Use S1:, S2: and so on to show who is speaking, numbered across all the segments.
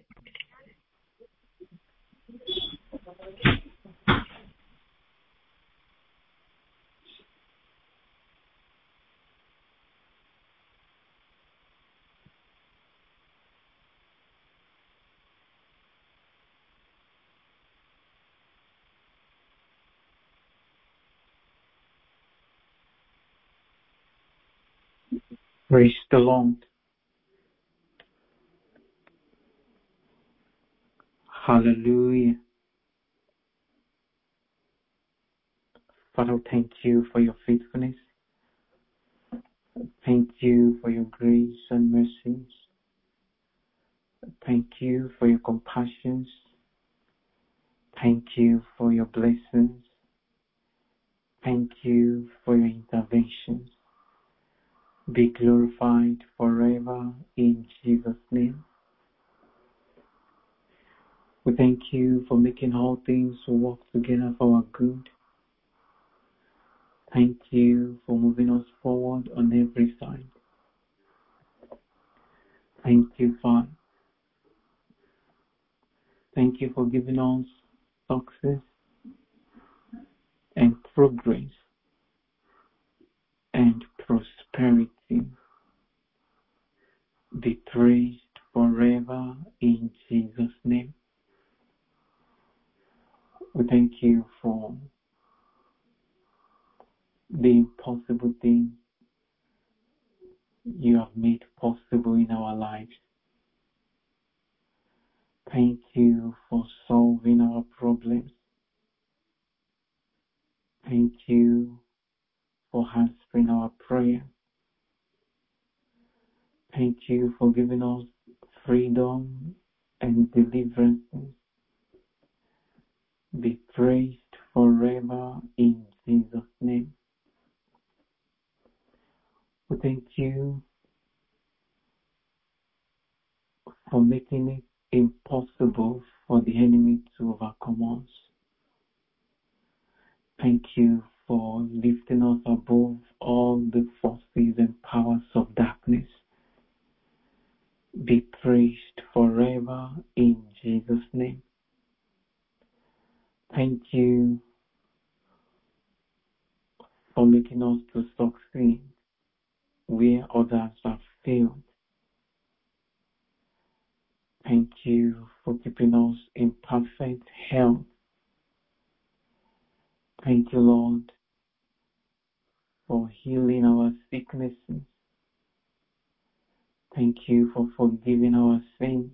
S1: Praise the Lord. Hallelujah. Father, thank you for your faithfulness. Thank you for your grace and mercies. Thank you for your compassions. Thank you for your blessings. Thank you for your interventions. Be glorified forever in Jesus' name. We thank you for making all things work together for our good. Thank you for moving us forward on every side. Thank you, Father. Thank you for giving us success and progress and prosperity. Be praised forever in Jesus' name. We thank you for the impossible thing you have made possible in our lives. Thank you for solving our problems. Thank you for answering our prayer. Thank you for giving us freedom and deliverance. Be praised forever in Jesus' name. We thank you for making it impossible for the enemy to overcome us. Thank you for lifting us above all the forces and powers of darkness. Be praised forever in Jesus' name. Thank you for making us to succeed where others have failed. Thank you for keeping us in perfect health. Thank you, Lord, for healing our sicknesses. Thank you for forgiving our sins.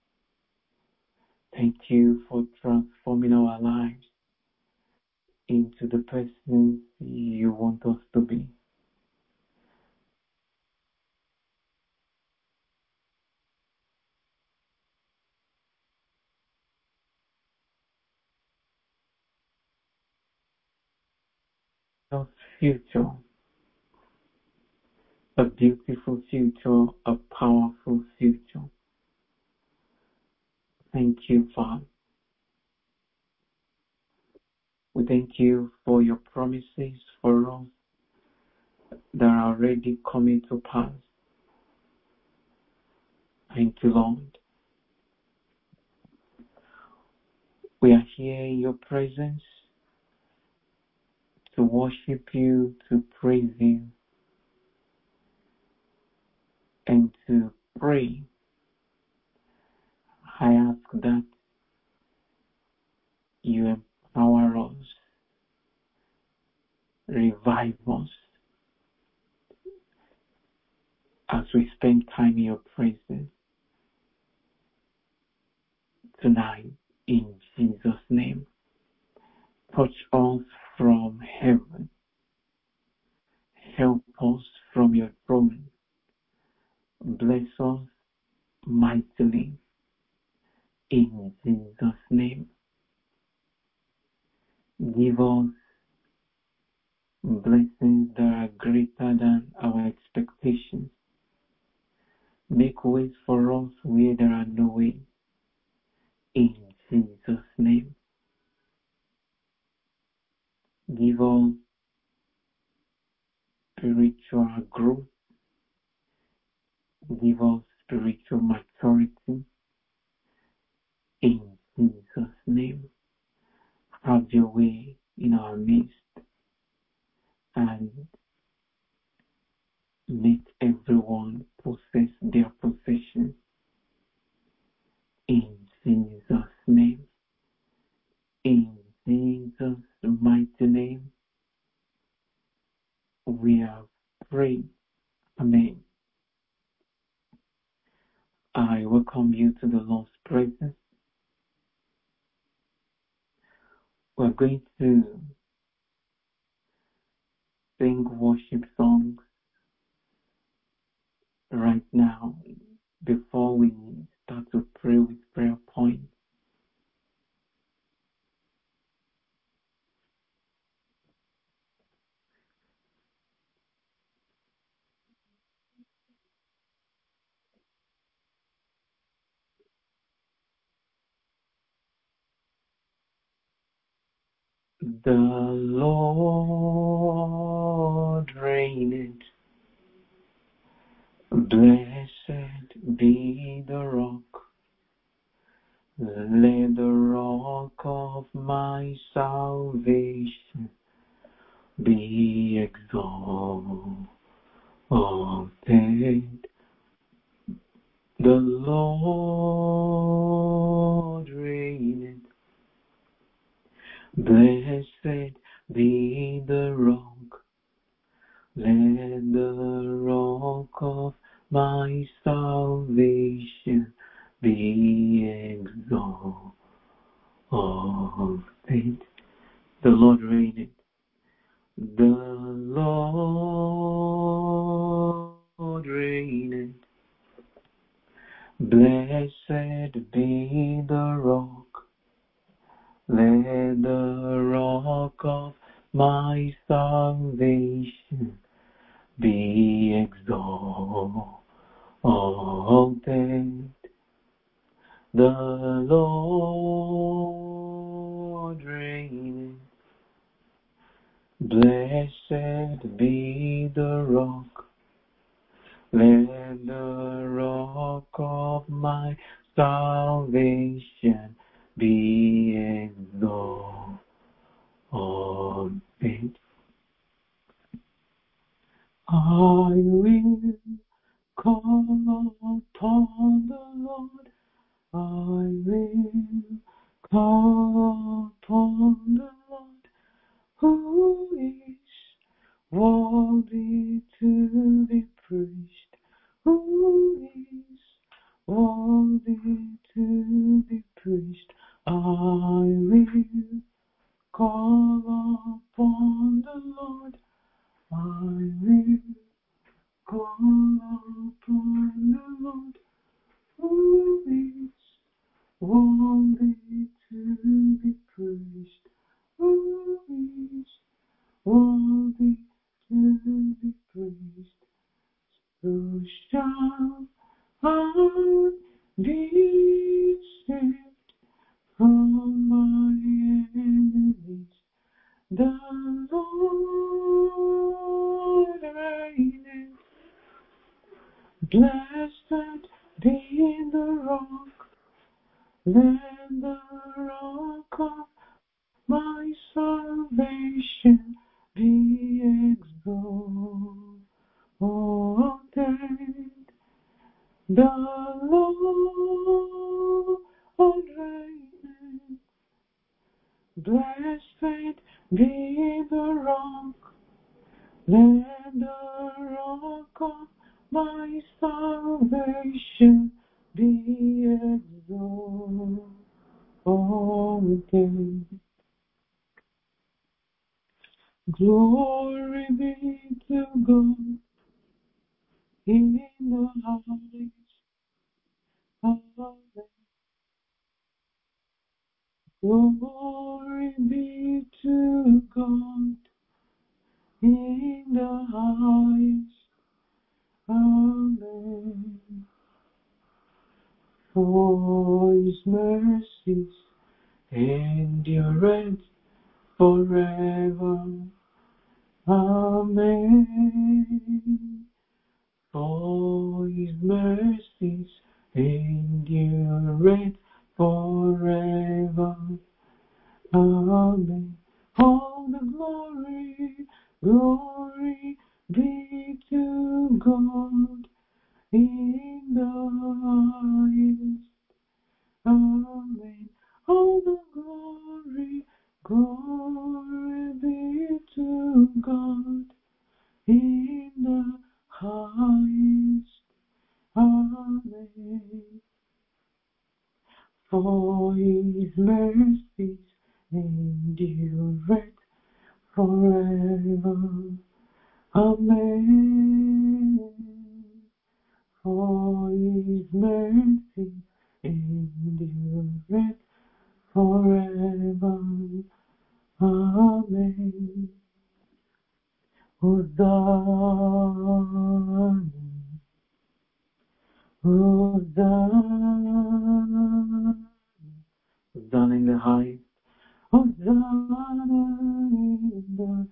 S1: Thank you for transforming our lives into the person you want us to be. Our future, a beautiful future, a powerful future. Thank you, Father. We thank you for your promises for us that are already coming to pass. Thank you, Lord. We are here in your presence to worship you, to praise you, and to pray. I ask that you empower us, revive us as we spend time in your presence tonight in Jesus' name. Touch us from heaven. Help us from your throne. Bless us mightily in Jesus' name. Give us blessings that are greater than our expectations. Make ways for us where there are no ways. In Jesus' name. Give us spiritual growth. Give us spiritual maturity. welcome you to the Lord's presence. We're going to sing worship songs right now before we start to pray with prayer points. The Lord reigneth. Blessed be the rock. Let the rock of my salvation be exalted. The Lord reigneth. Blessed be the rock. Let the rock of my salvation be exalted. The Lord reigneth. The Lord reigneth. Blessed be the rock. Let the rock of my salvation be exalted. The Lord reigneth. Blessed be the rock. Let the rock of my salvation be exalted. I will call upon the Lord. I will call upon the Lord, who is worthy to be praised, who is worthy to be praised. I will call upon the Lord. I will call upon the Lord, who is worthy to be praised, who is worthy to be praised. So shall I be saved from my enemies. The Lord reigneth. Blessed be the rock. Let the rock of my salvation be exalted. The Lord reigneth. Blessed be the rock. Let the rock of my salvation be exalted. Glory be to God in the highest. Amen. Glory be to God in the highest. Amen. For His mercies endureth forever. Amen. For His mercies endureth forever. Amen. All the glory be to God in the highest. Amen. All the glory be to God in the highest. Amen. For his mercies endureth forever. Amen. For his mercy endureth forever. Amen. Hosanna, Hosanna, Hosanna in the highest. Hosanna in the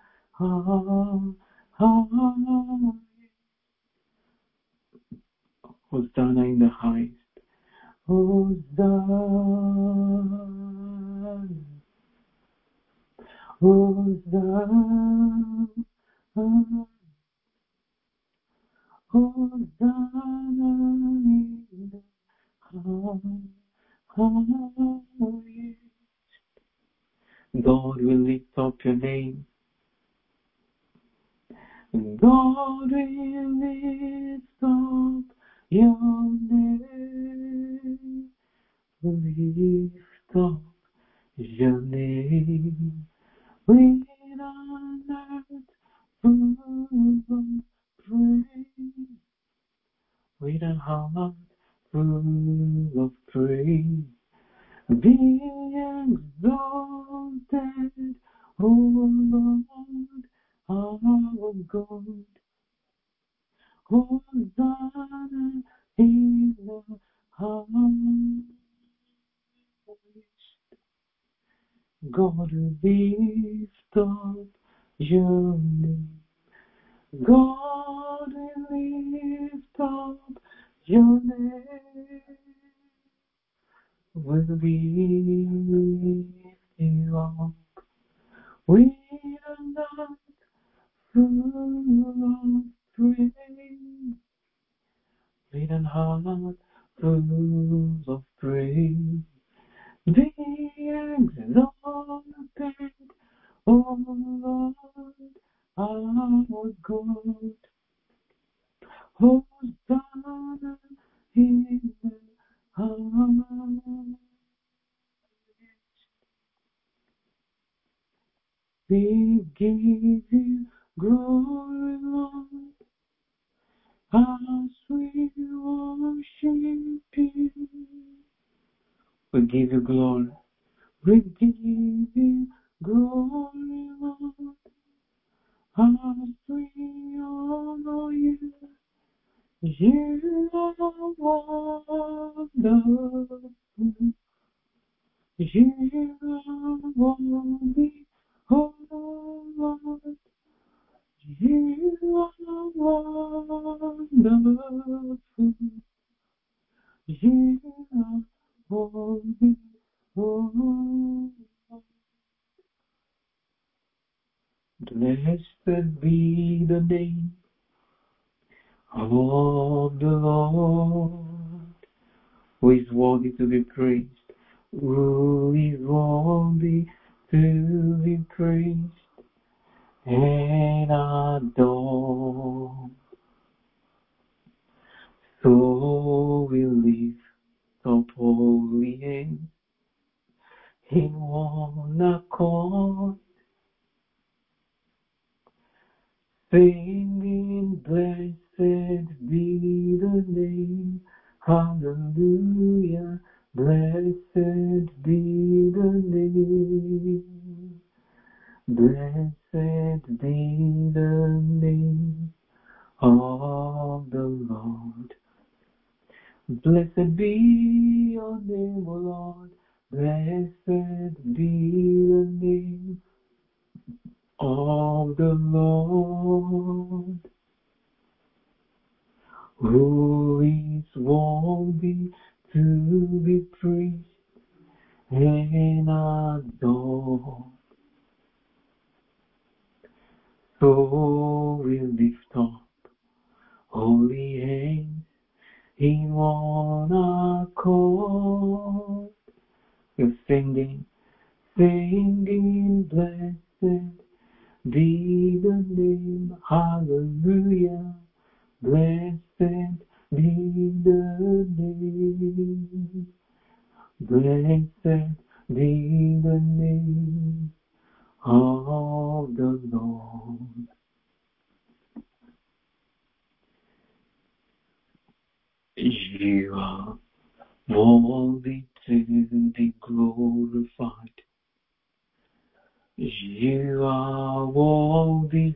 S1: highest. Hosanna in the highest. Hosanna, Hosanna, Hosanna in the highest. God will lift up your name. God will lift up your name. Lift up your name. With an earth full of praise. With a heart full of praise. Be exalted, O Lord, our God. Hosanna in the highest. God lift up your name. God lift up your name. Will lift you up with a night full of praise, with an heart full of praise. Be exalted, O Lord, our God. Hosanna in the highest. We give you glory, Lord, as we worship you. We give you glory. We give you glory, Lord, as we honor you. You are wonderful. You are worthy, oh Lord. You are wonderful. You are worthy, oh Lord. Blessed be the name of the Lord, who is worthy to be praised, who is worthy to be praised and adored. So we lift up holy hands in one accord, singing, blessed be the name, hallelujah, blessed be the name, blessed be the name of the Lord. Blessed be your name, O Lord, blessed be the name of the Lord, who is worthy to be praised and adored. So we lift up holy hands in one accord. We're singing, blessed be the name, hallelujah, blessed be the name, Blessed be the name of the Lord. You are worthy to be glorified. You are worthy,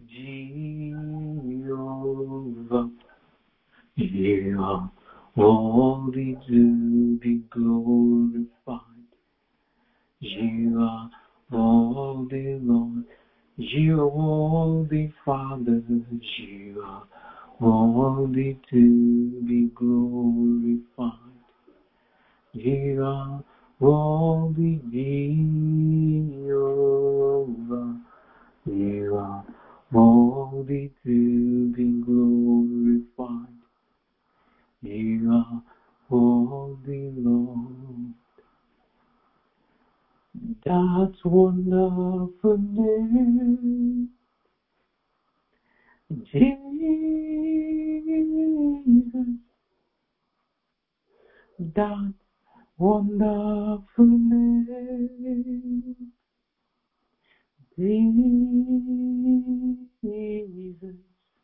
S1: Jehovah. You are worthy to be glorified. You are worthy, Lord. You are worthy, Father. You are worthy to be glorified. You are worthy, Jehovah. You are worthy to be glorified. You are worthy, Lord. That wonderful name, Jesus. That wonderful name, Jesus.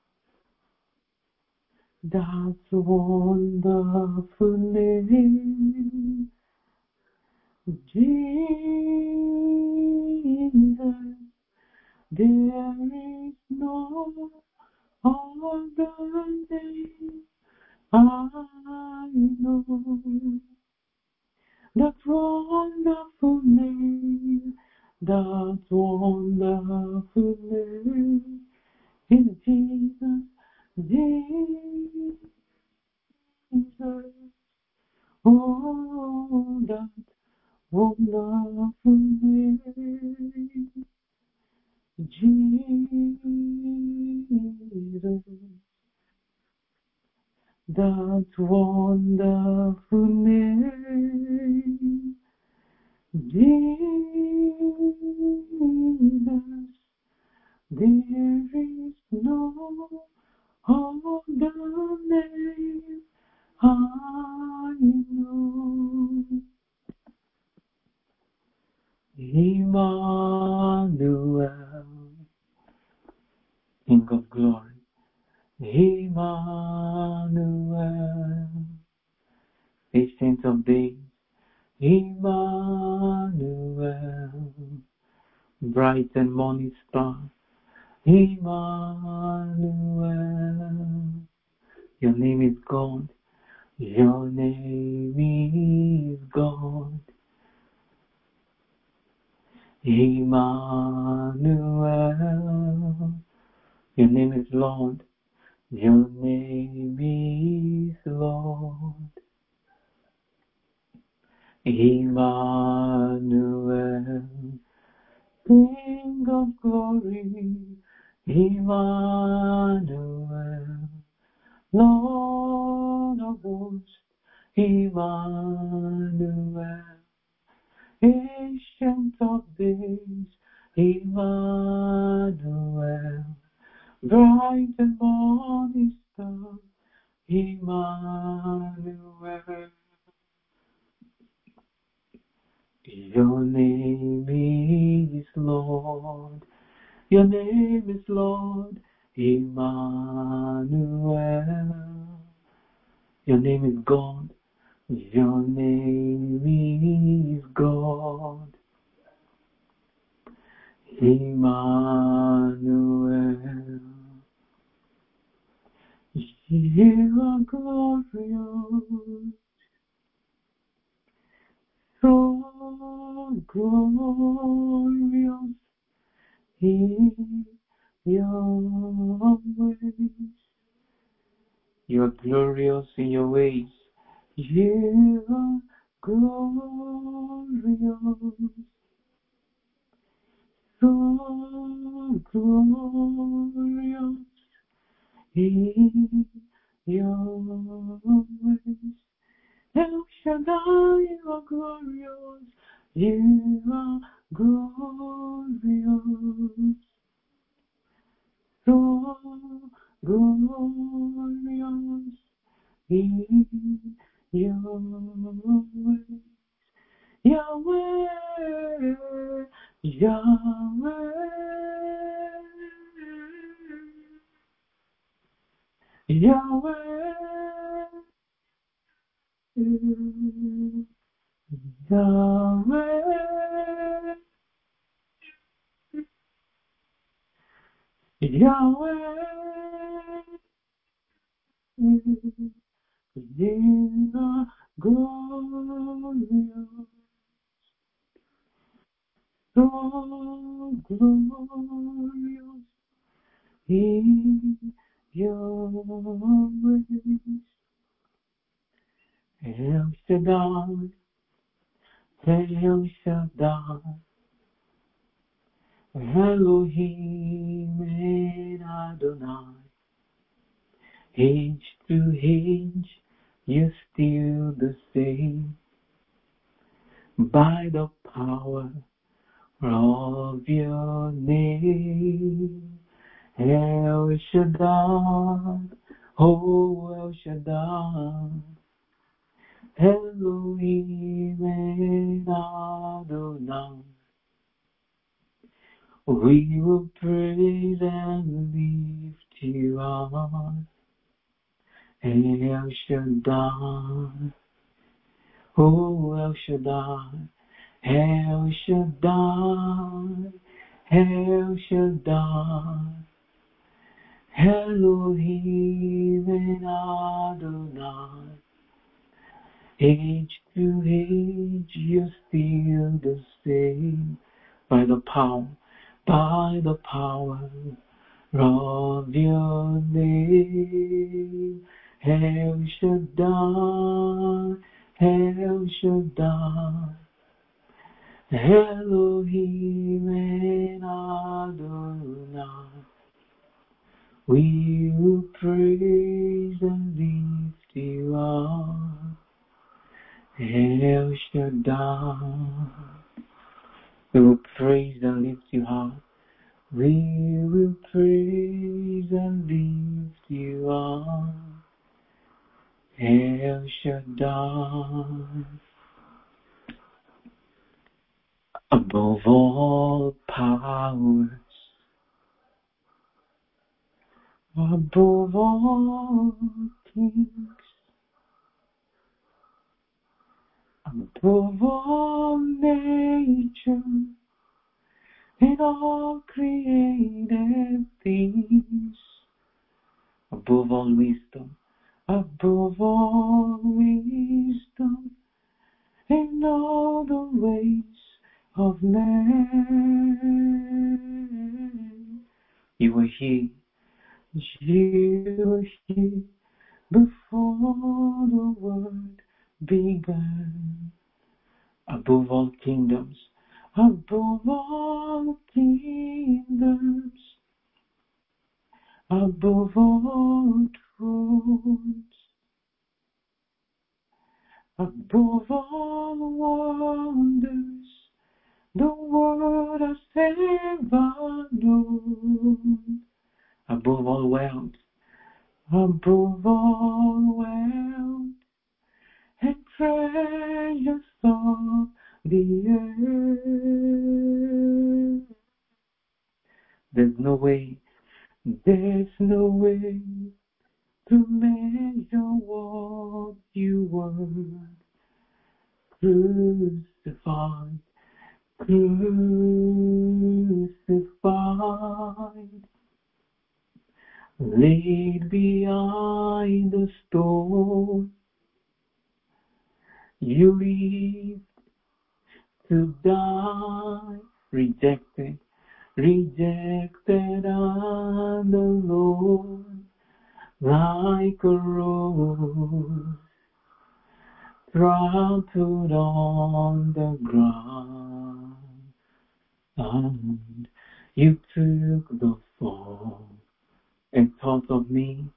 S1: That wonderful name, Jesus. There is no other name I know. That wonderful name, that wonderful name is Jesus, Jesus. Oh, that wonderful name, Jesus. That wonderful name, Jesus. There is no other name I know. Emmanuel, King of glory. Emmanuel, Ancient of days. Emmanuel, bright and morning star. Emmanuel, your name is God. Your name is God. Emmanuel, your name is Lord. Your name is Lord. Emmanuel, King of glory. Emmanuel, Lord of hosts. Emmanuel, Ancient of days. Emmanuel, bright and morning star. Emmanuel, your name is Lord. Your name is Lord. Emmanuel, your name is God. Your name is God. Emmanuel, you are glorious, so glorious in your ways. You are glorious in your ways. You are glorious, so glorious in your ways. El Shaddai, you are glorious. You are glorious, so glorious in your ways. Yahweh, Yahweh, Yahweh, Yahweh, Yahweh, in the glorious, so glorious in your ways. El Shaddai, El Shaddai, Elohim and Adonai. Age to age, you're still the same. By the power of your name, El Shaddai, oh El Shaddai, Elohim and Adonai. We will praise and lift you up, El Shaddai, oh El Shaddai, El Shaddai, El Shaddai, Elohim and Adonai. Age to age, you're still the same. By the power of your name, El Shaddai, El Shaddai, Elohim and Adonai. We will praise and lift you up, El Shaddai. We will praise and lift you up. We will praise and lift you up, El Shaddai. Above all powers, above all kings, above all nature, and all created things, above all wisdom, and all the ways of man. You were here before the world began. Above all kingdoms, above all thrones, above all wonders the world has ever known, above all wealth, and treasures of the earth. There's no way to measure what you were. Crucified, laid behind the stone. You lived to die, rejected and alone, like a rose trampled on the ground. And you took the fall and thought of me,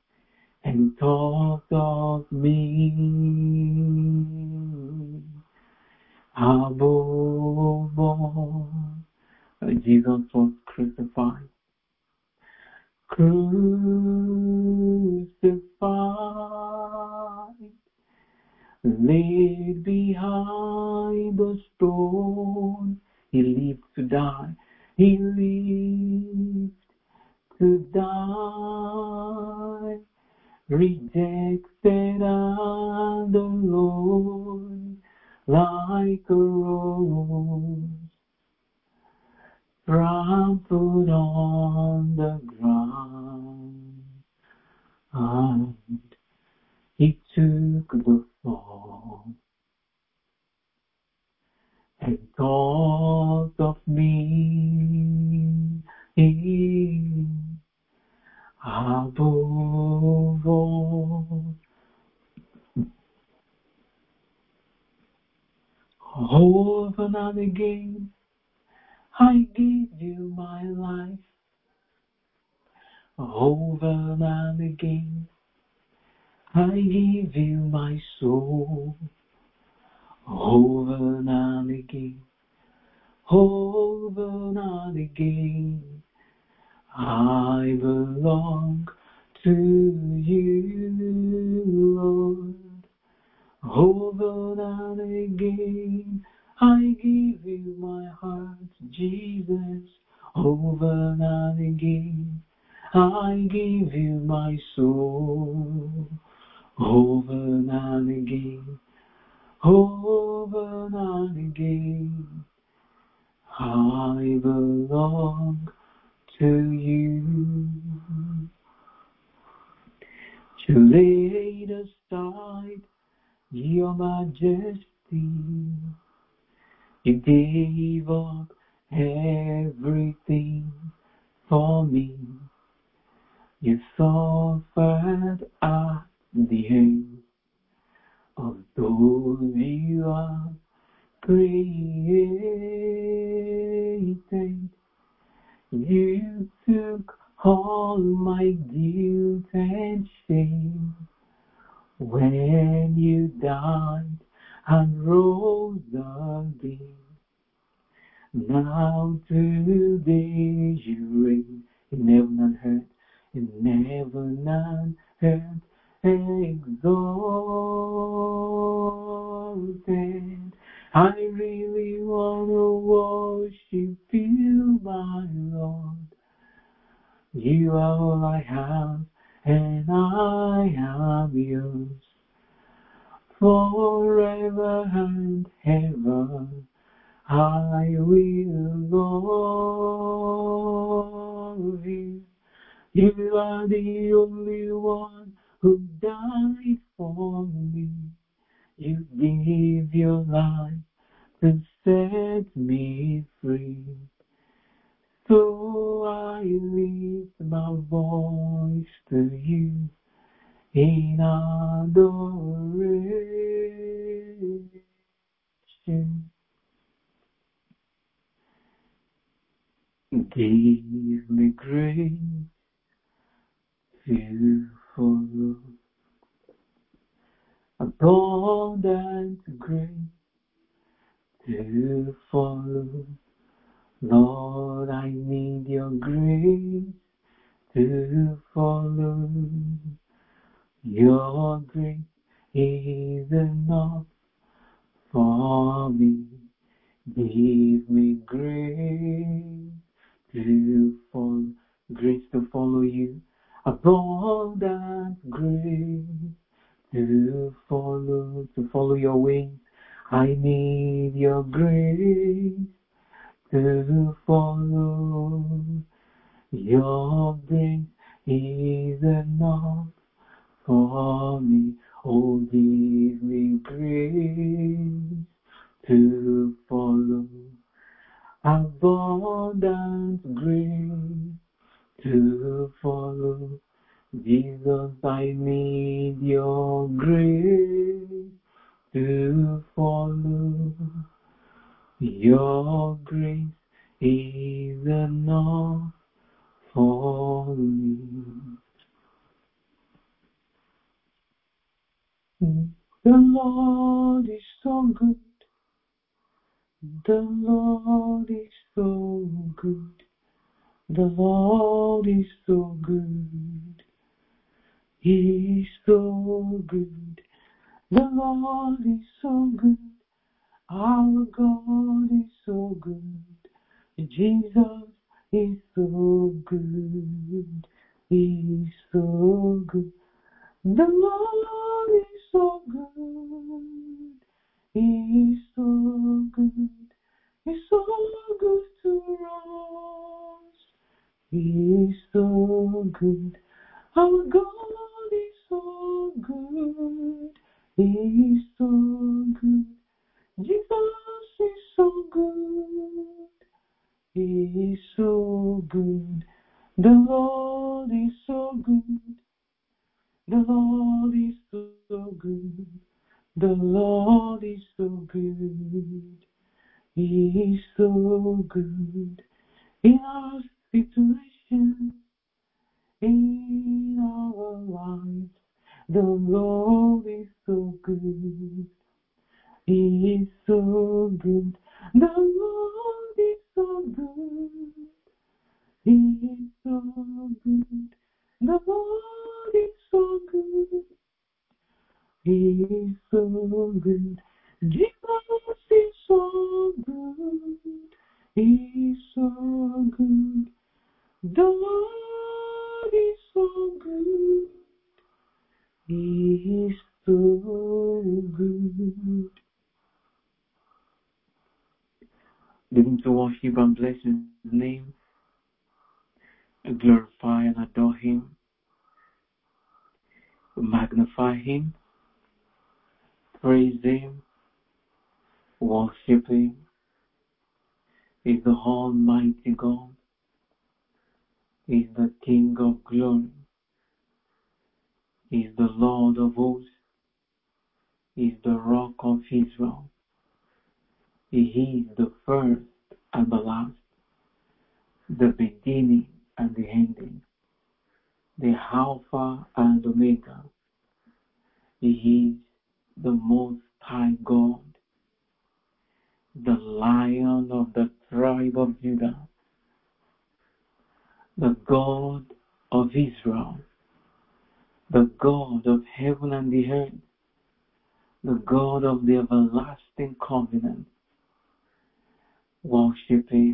S1: above all. Jesus was crucified, laid behind the stone. He lived to die. He lived to die. Rejected and alone, like a rose, trampled on the ground. And he took the fall and thought of me above all. Over and again, I give you my life. Over and again, I give you my soul. Over and again, over and again, I belong to you, Lord. Over and again, I give you my heart, Jesus. Over and again, I give you my soul. Over and again, over and again, I belong to you. You laid aside your majesty. You gave up everything for me. You suffered at the end of those you are created. You took all my guilt and shame when you died and rose again. Now today you reign in heaven and earth, in heaven and earth, exalted. I really want to worship you, my Lord. You are all I have, and I am yours. Forever and ever, I will love you. You are the only one who died for me. You gave your life to set me free. So I lift my voice to you in adoration. Give me grace to follow, abundant grace to follow. Lord, I need your grace to follow. Your grace is enough for me. Give me grace to follow you, abundant grace to follow your ways. I need your grace to follow. Your grace is enough for me. Oh, give me grace to follow, abundant grace to follow. Jesus, I need your grace to follow. Your grace is enough for me. The Lord is so good. The Lord is so good. The Lord is so good. He is so good. The Lord is so good. Our God is so good. Jesus is so good. He is so good. The Lord is so good. He is so good. He's so good to us. He is so good. Our God is so good. He is so good. Jesus is so good. He is so good. The Lord is so good. The Lord is so good. The Lord is so good. He is so good. In our situation, in our lives, the Lord is so good. He is so good. The Lord is so good. He is so good. The Lord is so good. He is so good. Jesus is so good. He is so good. The Lord is so good. He is so good. Begin to worship and bless His name, and glorify and adore Him, magnify Him, praise Him, worship Him. He's the Almighty God. He's the King of glory. He's the Lord of hosts. He's the Rock of Israel. He is the first and the last, the beginning and the ending, the Alpha and Omega. He is the Most High God, the Lion of the tribe of Judah, the God of Israel, the God of heaven and the earth, the God of the everlasting covenant. Worship Him,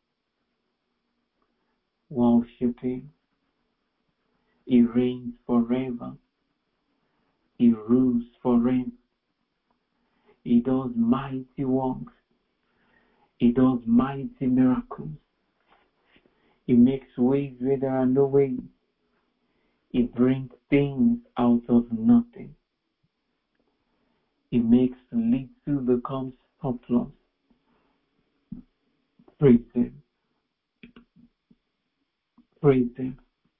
S1: worship Him. He reigns forever. He rules forever. He does mighty works. He does mighty miracles. He makes ways where there are no ways. He brings things out of nothing. He makes little become surplus. Praise Him. Praise Him.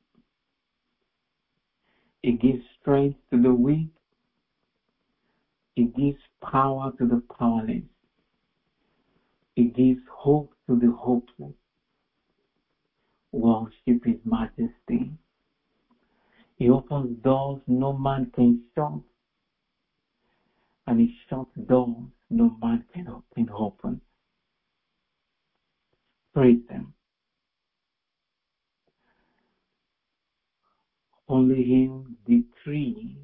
S1: He gives strength to the weak. He gives power to the powerless. He gives hope to the hopeless. Worship His majesty. He opens doors no man can shut, and He shuts doors no man can open. Praise Him. Only Him decree,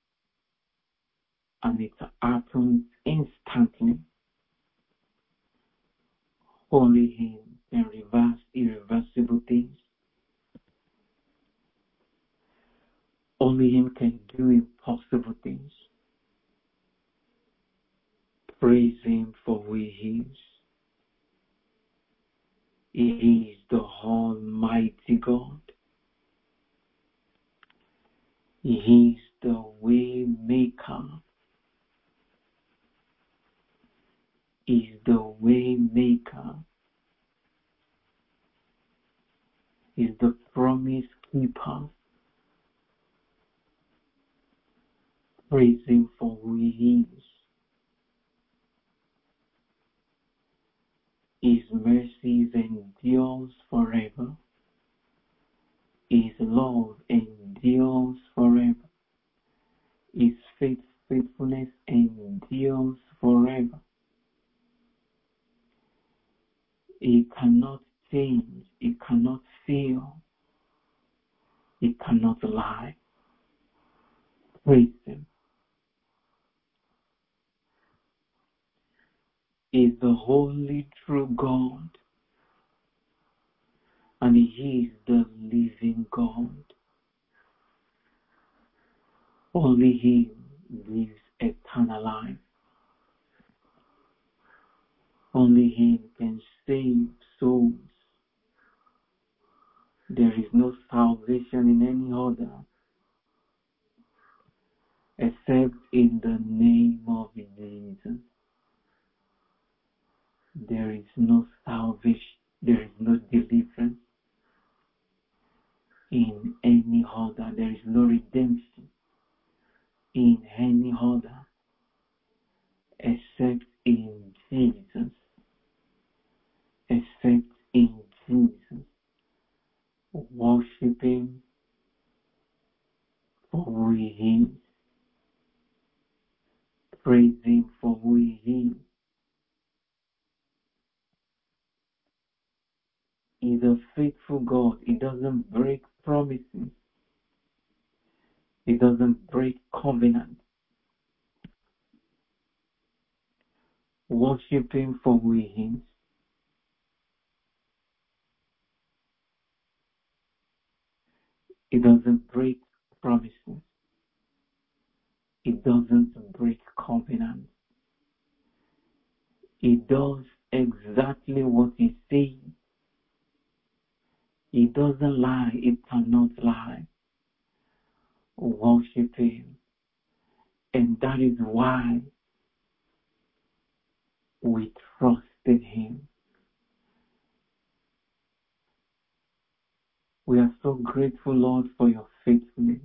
S1: and it happens instantly. Only Him can reverse irreversible things. Only Him can do impossible things. Praise Him for who He is. He is the Almighty God. He is the way maker. He is the way maker. He is the promise keeper. Praise Him for who He is. His mercies endures forever. His love endures forever. His faithfulness endures forever. He cannot change. He cannot fail. He cannot lie. Praise Him. is the holy true God, and He is the living God. Only He gives eternal life. Only He can save souls. There is no salvation in any other except in the name of Jesus. There is no salvation, there is no deliverance in any other. There is no redemption in any other except in Jesus. Except in Jesus. Worship Him for who He is. Praise Him for who He is. He's a faithful God. He doesn't break promises. He doesn't break covenant. Worship Him for who He is. He doesn't break promises. He doesn't break covenant. He does exactly what He says. He doesn't lie. He cannot lie. Worship Him. And that is why we trust in Him. We are so grateful, Lord, for your faithfulness.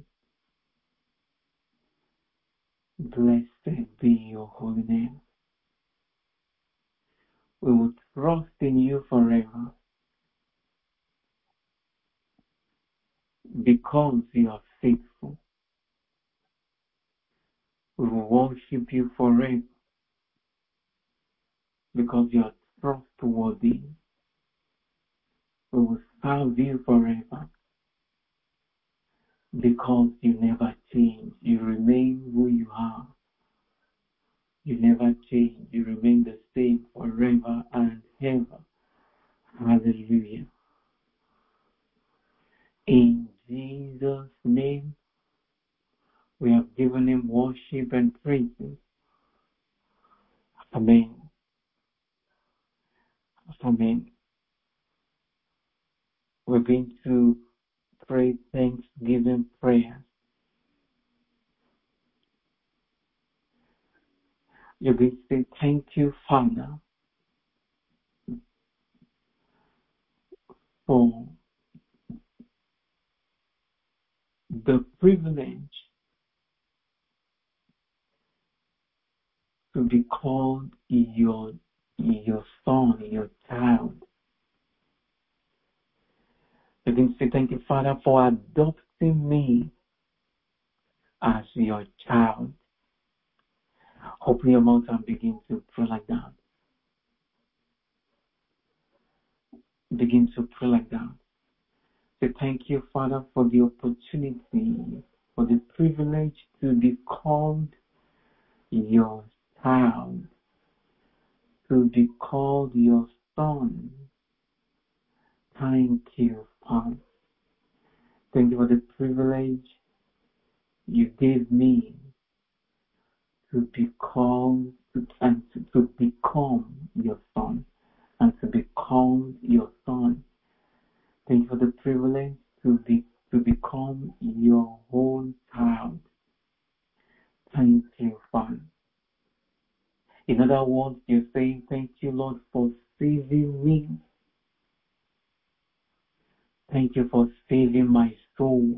S1: Blessed be your holy name. We will trust in you forever because you are faithful. We will worship you forever because you are trustworthy. We will serve you forever because you never change. You remain who you are. You never change. You remain the same forever and ever. Hallelujah. In Jesus' name, we have given Him worship and praises. Amen. Amen. We're going to pray thanksgiving prayer. You're going to say, thank you, Father, for the privilege to be called your son, your child. You're going to say, thank you, Father, for adopting me as your child. Open your mouth and begin to pray like that. Begin to pray like that. Say, thank you, Father, for the opportunity, for the privilege to be called your child, to be called your son. Thank you, Father. Thank you for the privilege you gave me to be called and to become your son and to be called your son. Thank you for the privilege to become your own child. Thank you, Father. In other words, you're saying, thank you, Lord, for saving me. Thank you for saving my soul.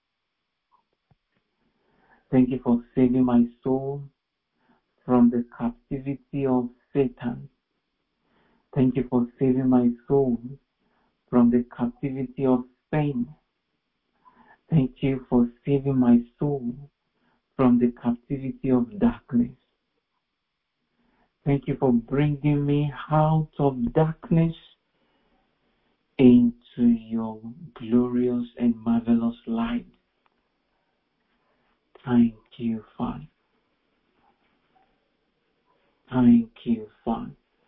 S1: Thank you for saving my soul from the captivity of Satan. Thank you for saving my soul from the captivity of sin. Thank you for saving my soul from the captivity of darkness. Thank you for bringing me out of darkness into your glorious and marvelous light. Thank you, Father. Thank you, Father.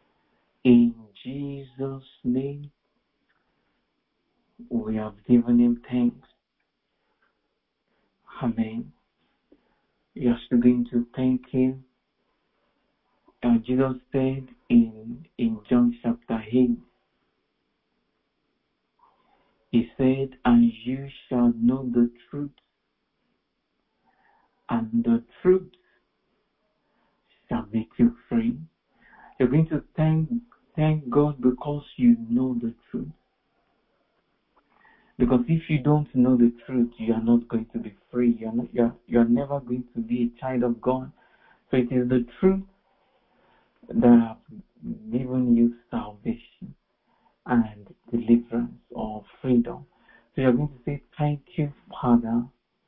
S1: given him thanks. Amen. You are still going to thank him. Jesus said in John chapter 8, he said, and you shall know the truth, and the truth shall make you free. You're going to thank God because you know the truth. Because if you don't know the truth, you are not going to be free. You are never going to be a child of God. So it is the truth that has given you salvation and deliverance or freedom. So you're going to say, thank you, Father,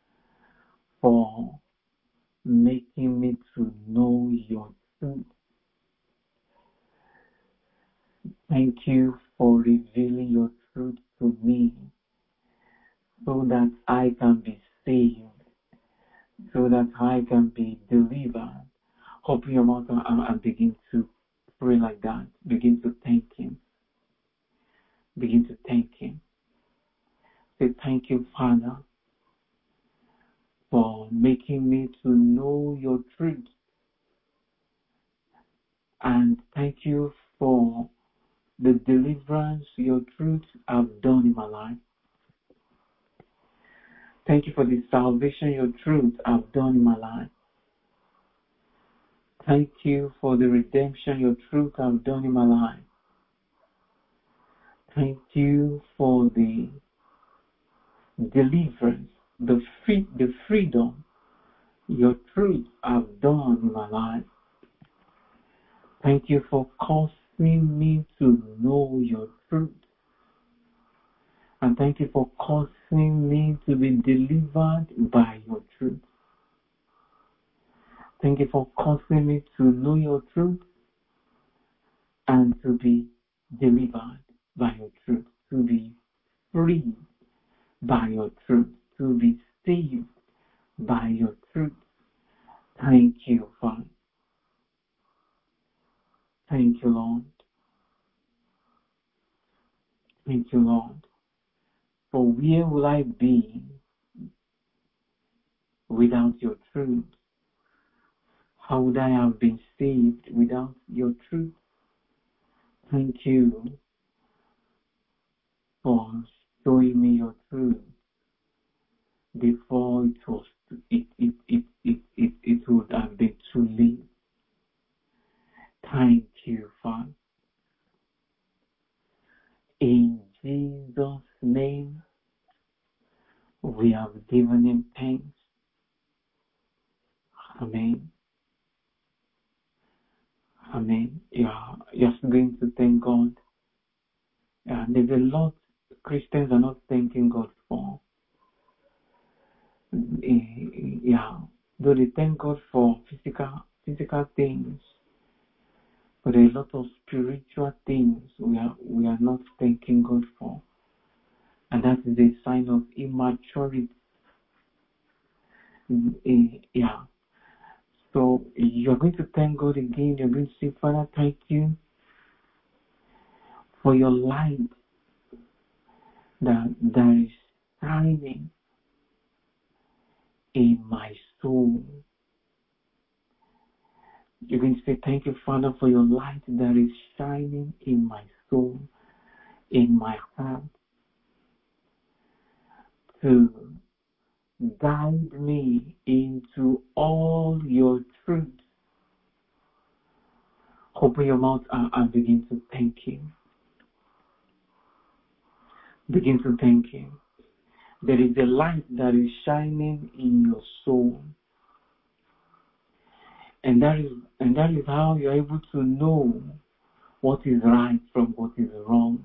S1: for making me to know your truth. Thank you for revealing your truth to me so that I can be saved, so that I can be delivered. Open your mouth and begin to pray like that. Begin to thank him. Begin to thank him. Say, thank you, Father, for making me to know your truth. And thank you for the deliverance your truth have done in my life. Thank you for the salvation your truth have done in my life. Thank you for the redemption your truth have done in my life. Thank you for the deliverance, the freedom your truth have done in my life. Thank you for causing me to know your truth. And thank you for causing me to be delivered by your truth. Thank you for causing me to know your truth and to be delivered by your truth, to be free by your truth, to be saved by your truth. Thank you, Father. Thank you, Lord. Thank you, Lord. For where will I be without your truth? How would I have been saved without your truth? Thank you for showing me your truth before it would have been too late. Thank you, Father. In Jesus' name, we have given him thanks. Amen. Amen. You're going to thank God. There's a lot Christians are not thanking God for. Though they thank God for physical things, but there are a lot of spiritual things we are not thanking God for. And that is a sign of immaturity. So you're going to thank God again. You're going to say, Father, thank you for your light that is shining in my soul. You're going to say, thank you, Father, for your light that is shining in my soul, in my heart, to guide me into all your truth. Open your mouth and begin to thank him. Begin to thank him. There is a light that is shining in your soul. And that is how you're able to know what is right from what is wrong.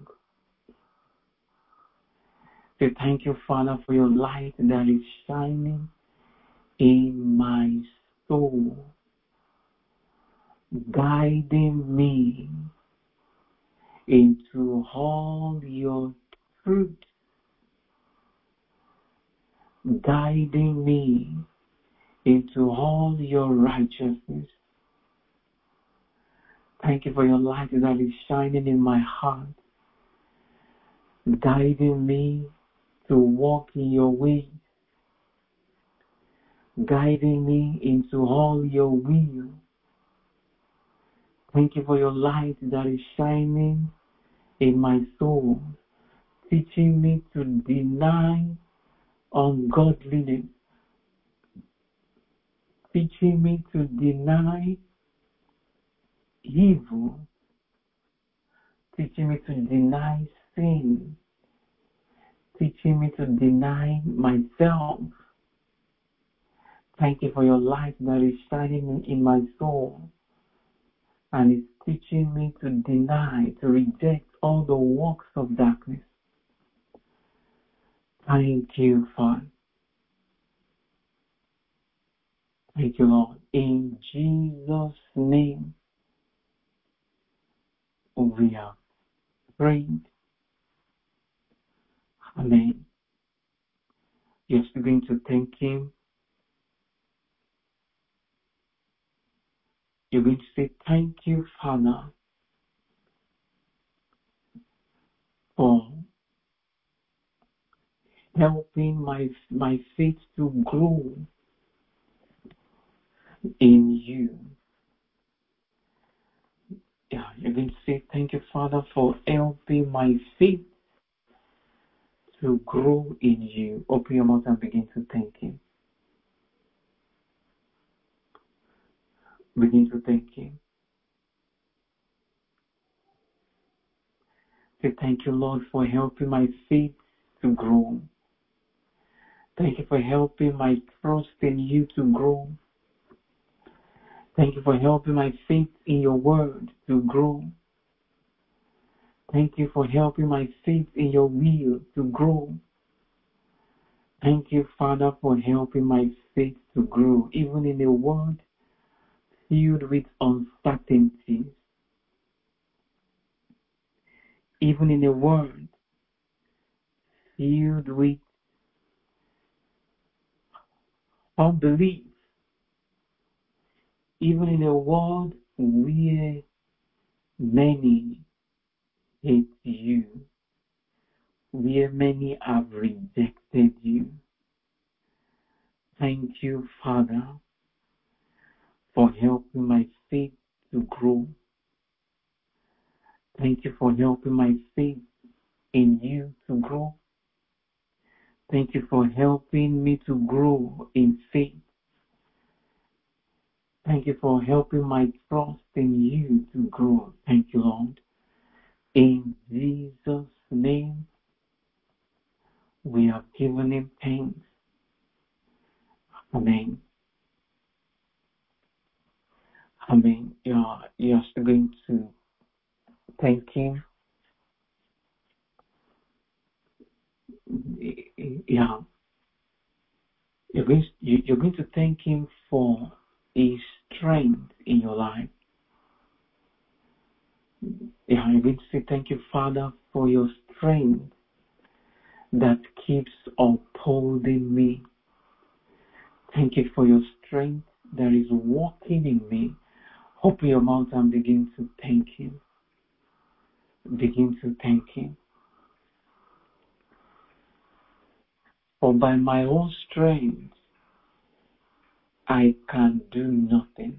S1: Say, thank you, Father, for your light that is shining in my soul, guiding me into all your truth, guiding me into all your righteousness. Thank you for your light that is shining in my heart, guiding me to walk in your ways, guiding me into all your will. Thank you for your light that is shining in my soul, teaching me to deny ungodliness, teaching me to deny evil, teaching me to deny sin, teaching me to deny myself. Thank you for your light that is shining in my soul and is teaching me to deny, to reject all the works of darkness. Thank you, Father. Thank you, Lord. In Jesus' name, we have prayed. Amen. You're still going to thank Him. You're going to say, thank you, Father, for helping my faith to grow in you. Yeah, you're going to say, thank you, Father, for helping my faith to grow in you. Open your mouth and begin to thank Him. Begin to thank Him. Say, thank you, Lord, for helping my faith to grow. Thank you for helping my trust in you to grow. Thank you for helping my faith in your word to grow. Thank you for helping my faith in your will to grow. Thank you, Father, for helping my faith to grow, even in a world filled with uncertainties, even in a world filled with unbelief, even in a world where many hate you, where many have rejected you. Thank you, Father, for helping my faith to grow. Thank you for helping my faith in you to grow. Thank you for helping me to grow in faith. Thank you for helping my trust in you to grow. Thank you, Lord. In Jesus' name, we have given Him thanks. Amen. Amen. You're still going to thank Him. Yeah. You're going to thank Him for His strength in your life. Yeah, you're going to say, thank you, Father, for your strength that keeps upholding me. Thank you for your strength that is working in me. Open your mouth and begin to thank Him. Begin to thank Him. For by my own strength, I can do nothing.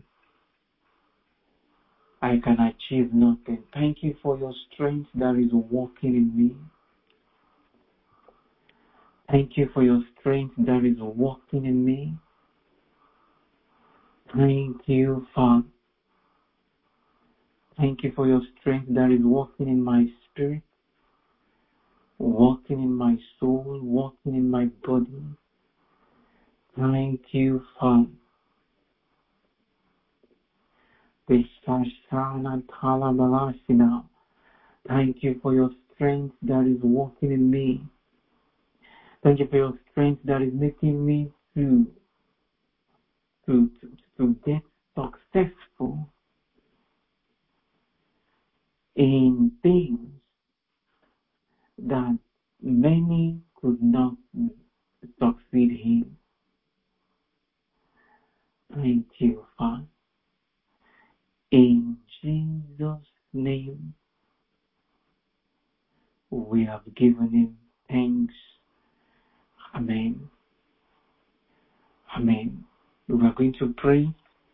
S1: I can achieve nothing. Thank you for your strength that is working in me. Thank you for your strength that is working in me. Thank you, Father. Thank you for your strength that is working in my spirit, working in my soul, working in my body. Thank you, Father. Thank you for your strength that is working in me. Thank you for your strength that is making me to get successful in things that many could not succeed in. Thank you, Father. In Jesus' name, we have given Him thanks. Amen. Amen. We are going to pray.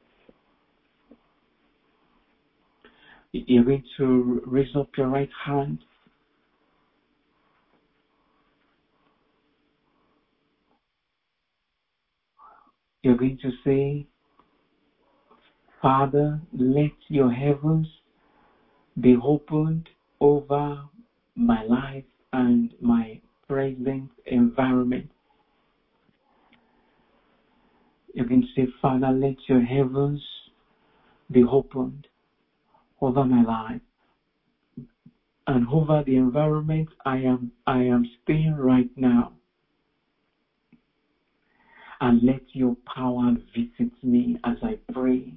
S1: You're going to raise up your right hand. You're going to say, Father, let your heavens be opened over my life and my present environment. You can say, Father, let your heavens be opened over my life and over the environment I am staying right now. And let your power visit me as I pray.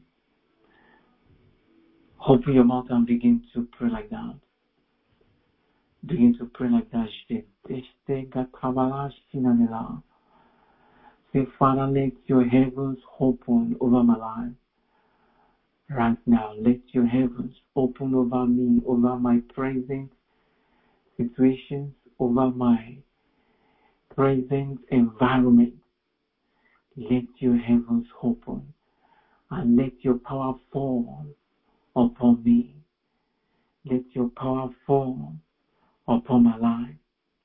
S1: Open your mouth and begin to pray like that. Begin to pray like that. Say, Father, let your heavens open over my life. Right now, let your heavens open over me, over my present situations, over my present environment. Let your heavens open and let your power fall upon me. Let your power fall upon my life.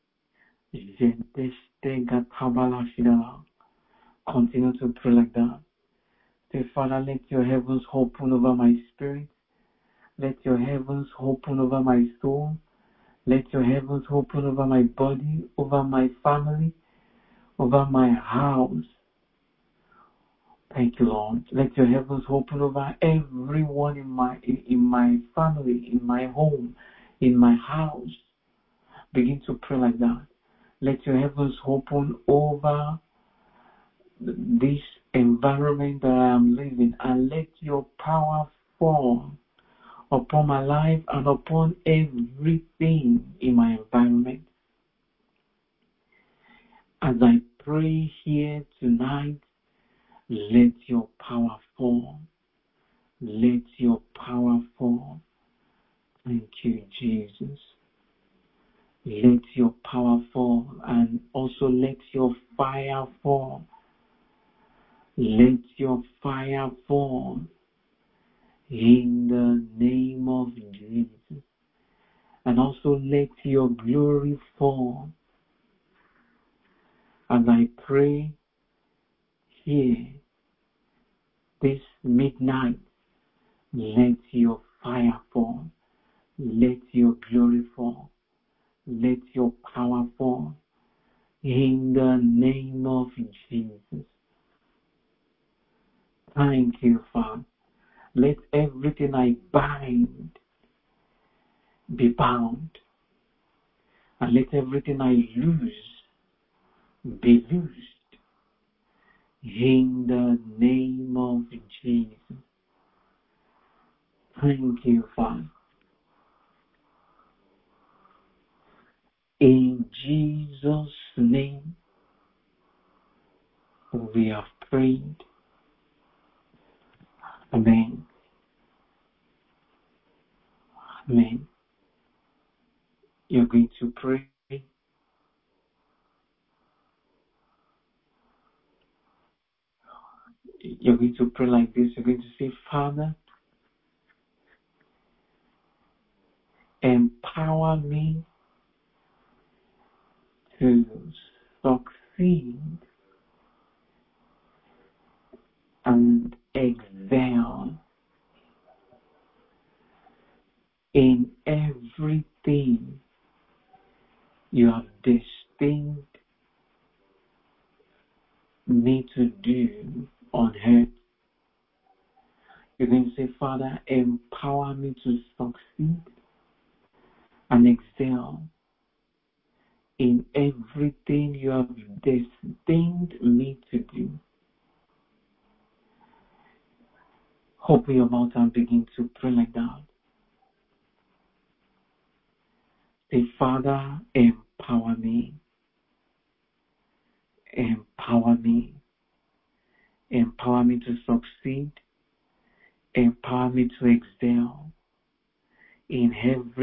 S1: Continue to pray like that. Say, Father, let your heavens open over my spirit. Let your heavens open over my soul. Let your heavens open over my body, over my family, over my house. Thank you, Lord. Let your heavens open over everyone in my family, in my home, in my house. Begin to pray like that. Let your heavens open over this environment that I am living, and let your power fall upon my life and upon everything in my environment. As I pray here tonight, let your power fall. Let your power fall. Thank you, Jesus. Let your power fall, and also let your fire fall. Let your fire fall in the name of Jesus. And also let your glory fall. As I pray here this midnight, let your fire fall. Let your glory fall. Let your power fall in the name of Jesus. Thank you, Father. Let everything I bind be bound, and let everything I lose be loosed in the name of Jesus. Thank you, Father. In Jesus' name, we have prayed. Amen. Amen. You're going to pray. You're going to pray like this. You're going to say, Father, empower me to succeed and excel in everything you have destined me to do on earth. You're going to say, Father, empower me to succeed and excel in everything you have destined me to do. Open your mouth and begin to pray like that. Say, Father, empower me. Empower me. Empower me to succeed. Empower me to excel in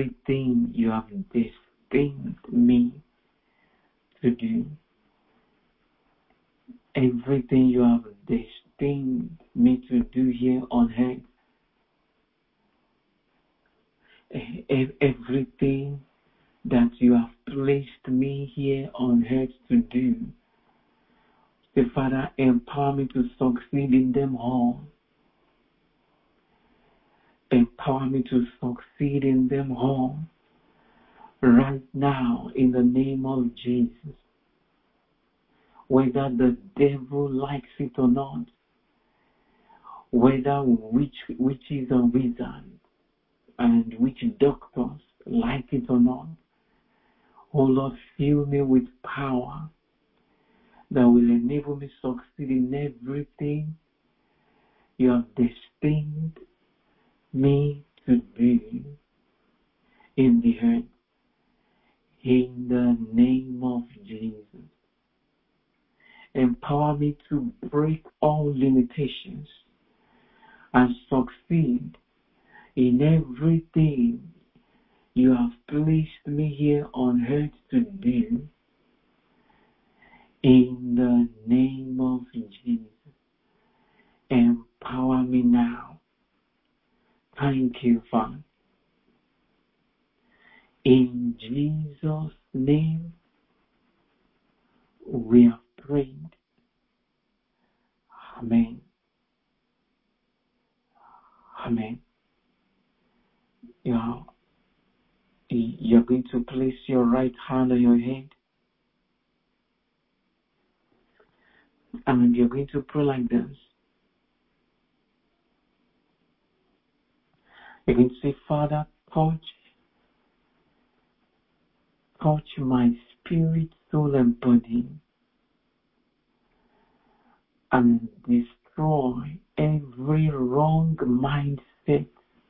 S1: everything you have destined me to do. everything you have destined me to do here on earth, everything that you have placed me here on earth to do. The Father, empower me to succeed in them all. Empower me to succeed in them all. Right now, in the name of Jesus. Whether the devil likes it or not, whether witches and wizards and witch doctors like it or not, oh Lord, fill me with power that will enable me to succeed in everything you have destined me to do in the earth. In the name of Jesus. Empower me to break all limitations and succeed in everything you have placed me here on earth to do. In the name of Jesus. Empower me now. Thank you, Father. In Jesus' name, we have prayed. Amen. Amen. You're going to place your right hand on your head and you're going to pray like this. You're going to say, Father, touch my spirit, soul, and body and destroy every wrong mindset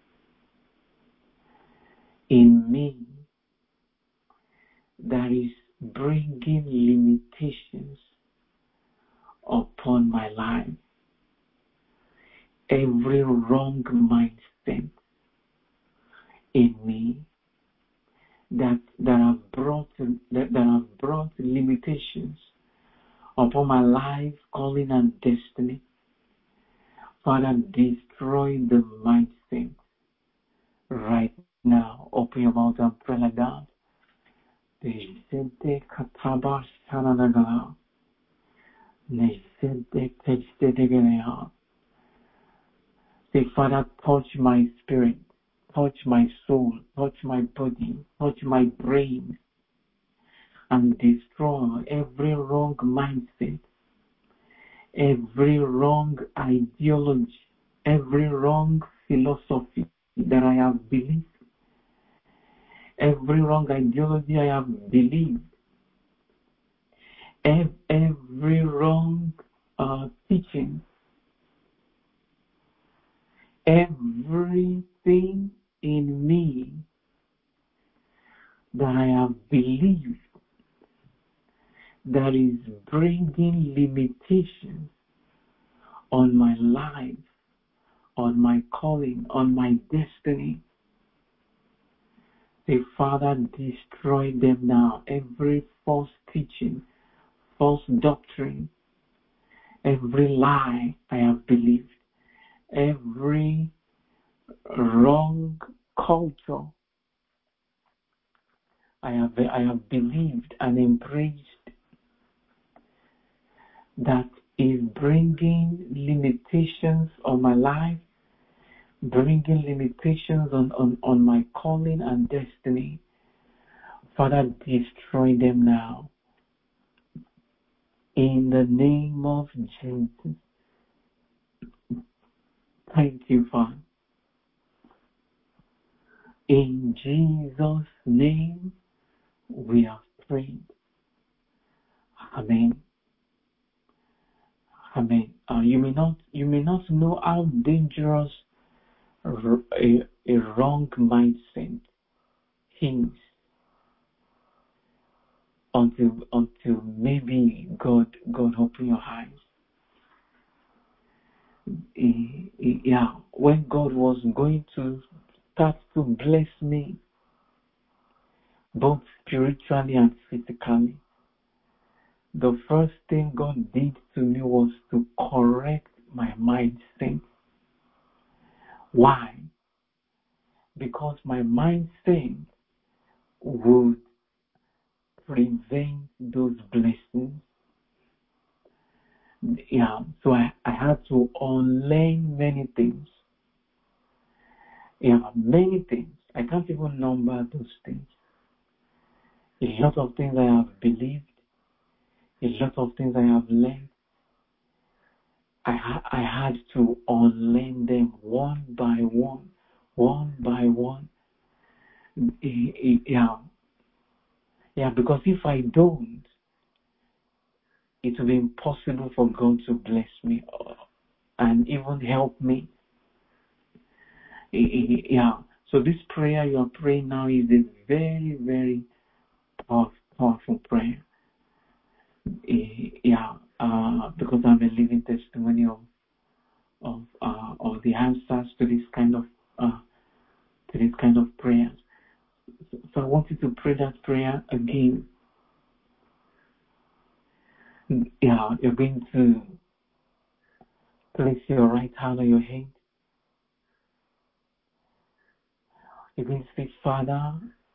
S1: in me that is bringing limitations upon my life. Every wrong mindset in me that have brought limitations upon my life, calling, and destiny. Father, destroy the mindset right now. Open your mouth and pray like that. Say, Father, touch my spirit, touch my soul, touch my body, touch my brain, and destroy every wrong mindset, every wrong ideology, every wrong philosophy that I have believed, every wrong ideology I have believed, every wrong teaching, everything in me that I have believed that is bringing limitations on my life, on my calling, on my destiny. Say, Father, destroy them now. Every false teaching, false doctrine, every lie I have believed, every wrong culture I have believed and embraced that is bringing limitations on my life, bringing limitations on my calling and destiny. Father, destroy them now. In the name of Jesus. Thank you, Father. In Jesus' name, we have prayed. Amen. Amen. You may not know how dangerous a wrong mindset is until maybe God open your eyes. When God was going to start to bless me, both spiritually and physically, the first thing God did to me was to correct my mindset. Why? Because my mindset would prevent those blessings. Yeah, so I had to unlearn many things. Yeah, many things. I can't even number those things. A lot of things I have believed, a lot of things I have learned. I had to unlearn them one by one, one by one. Yeah, because if I don't, it will be impossible for God to bless me and even help me. Yeah, so this prayer you are praying now is a very, very powerful prayer. Because I'm a living testimony of the answers to this kind of prayers. So I want you to pray that prayer again. Yeah, you're going to place your right hand on your head. You're going to say, Father,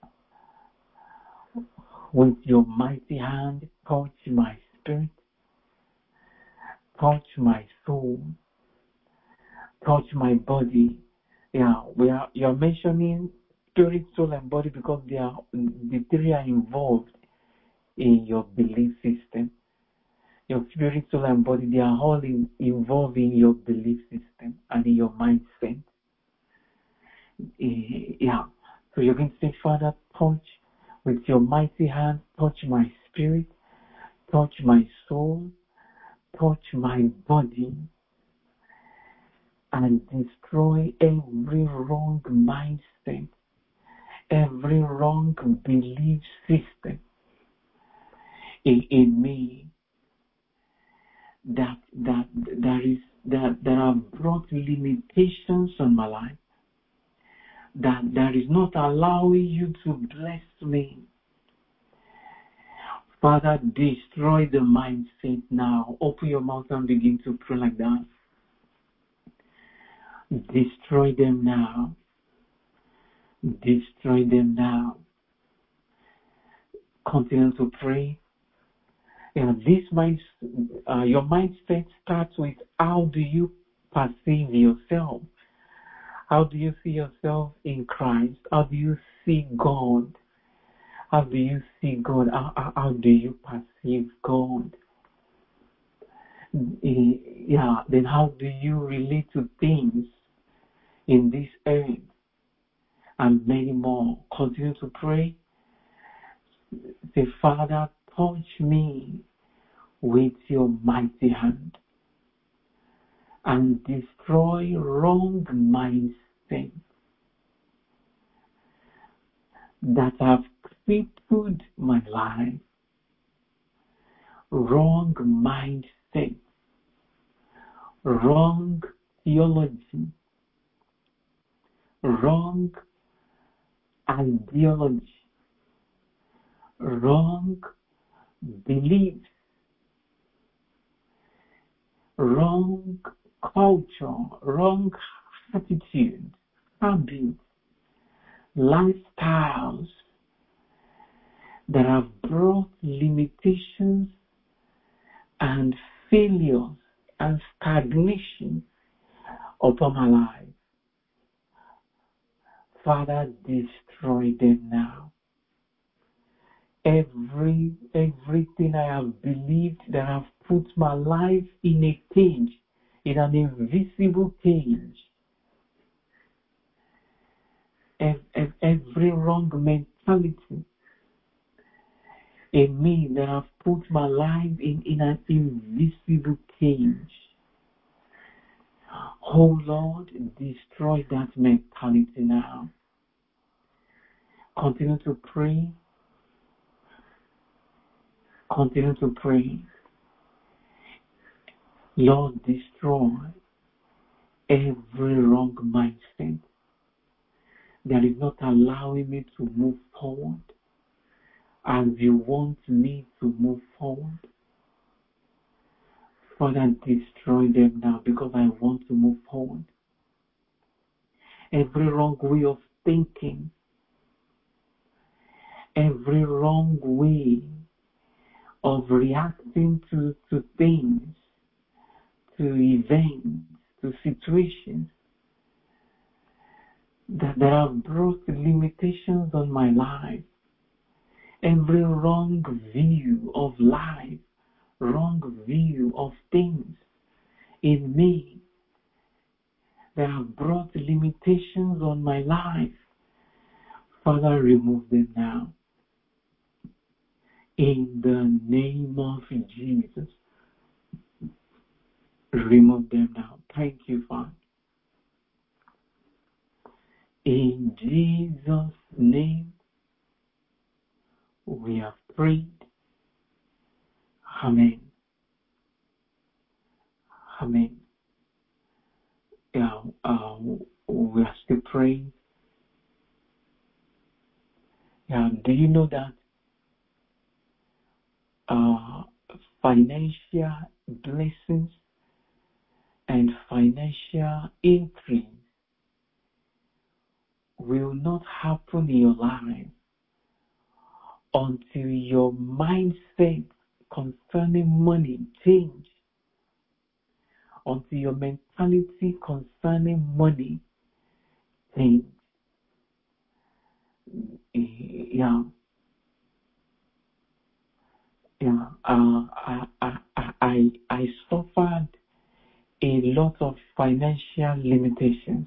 S1: with your mighty hand, touch my spirit, touch my soul, touch my body. Yeah, you're mentioning spirit, soul, and body because the three are involved in your belief system. Your spirit, soul, and body, they are all involved in your belief system and in your mindset. Yeah. So you're going to say, Father, touch with your mighty hand, touch my spirit, touch my soul, touch my body, and destroy every wrong mindset, every wrong belief system in me that have brought limitations on my life, that is not allowing you to bless me. Father, destroy the mindset now. Open your mouth and begin to pray like that. Destroy them now. Destroy them now. Continue to pray. Your mindset starts with how do you perceive yourself? How do you see yourself in Christ? How do you see God? How do you see God? How do you perceive God? Yeah, then how do you relate to things in this earth and many more? Continue to pray. Say, Father, touch me with your mighty hand and destroy wrong mindsets that have crippled my life. Wrong mindset, wrong theology, wrong ideology, wrong beliefs, wrong culture, wrong attitude, habits, lifestyles that have brought limitations and failures and stagnation upon my life. Father, destroy them now. Everything I have believed that have put my life in a cage, in an invisible cage. Every wrong mentality in me that have put my life in an invisible cage. Oh Lord, destroy that mentality now. Continue to pray. Continue to pray. Lord, destroy every wrong mindset that is not allowing me to move forward as you want me to move forward. Father, destroy them now because I want to move forward. Every wrong way of thinking, every wrong way of reacting to things, to events, to situations that have brought limitations on my life. Every wrong view of life, wrong view of things in me that have brought limitations on my life. Father, remove them now. In the name of Jesus, remove them now. Thank you, Father. In Jesus' name, we have prayed. Amen. Amen. Yeah, we are still praying. Yeah, do you know that financial blessings and financial increase will not happen in your life until your mindset concerning money change, until your mentality concerning money change. Yeah. I suffered a lot of financial limitations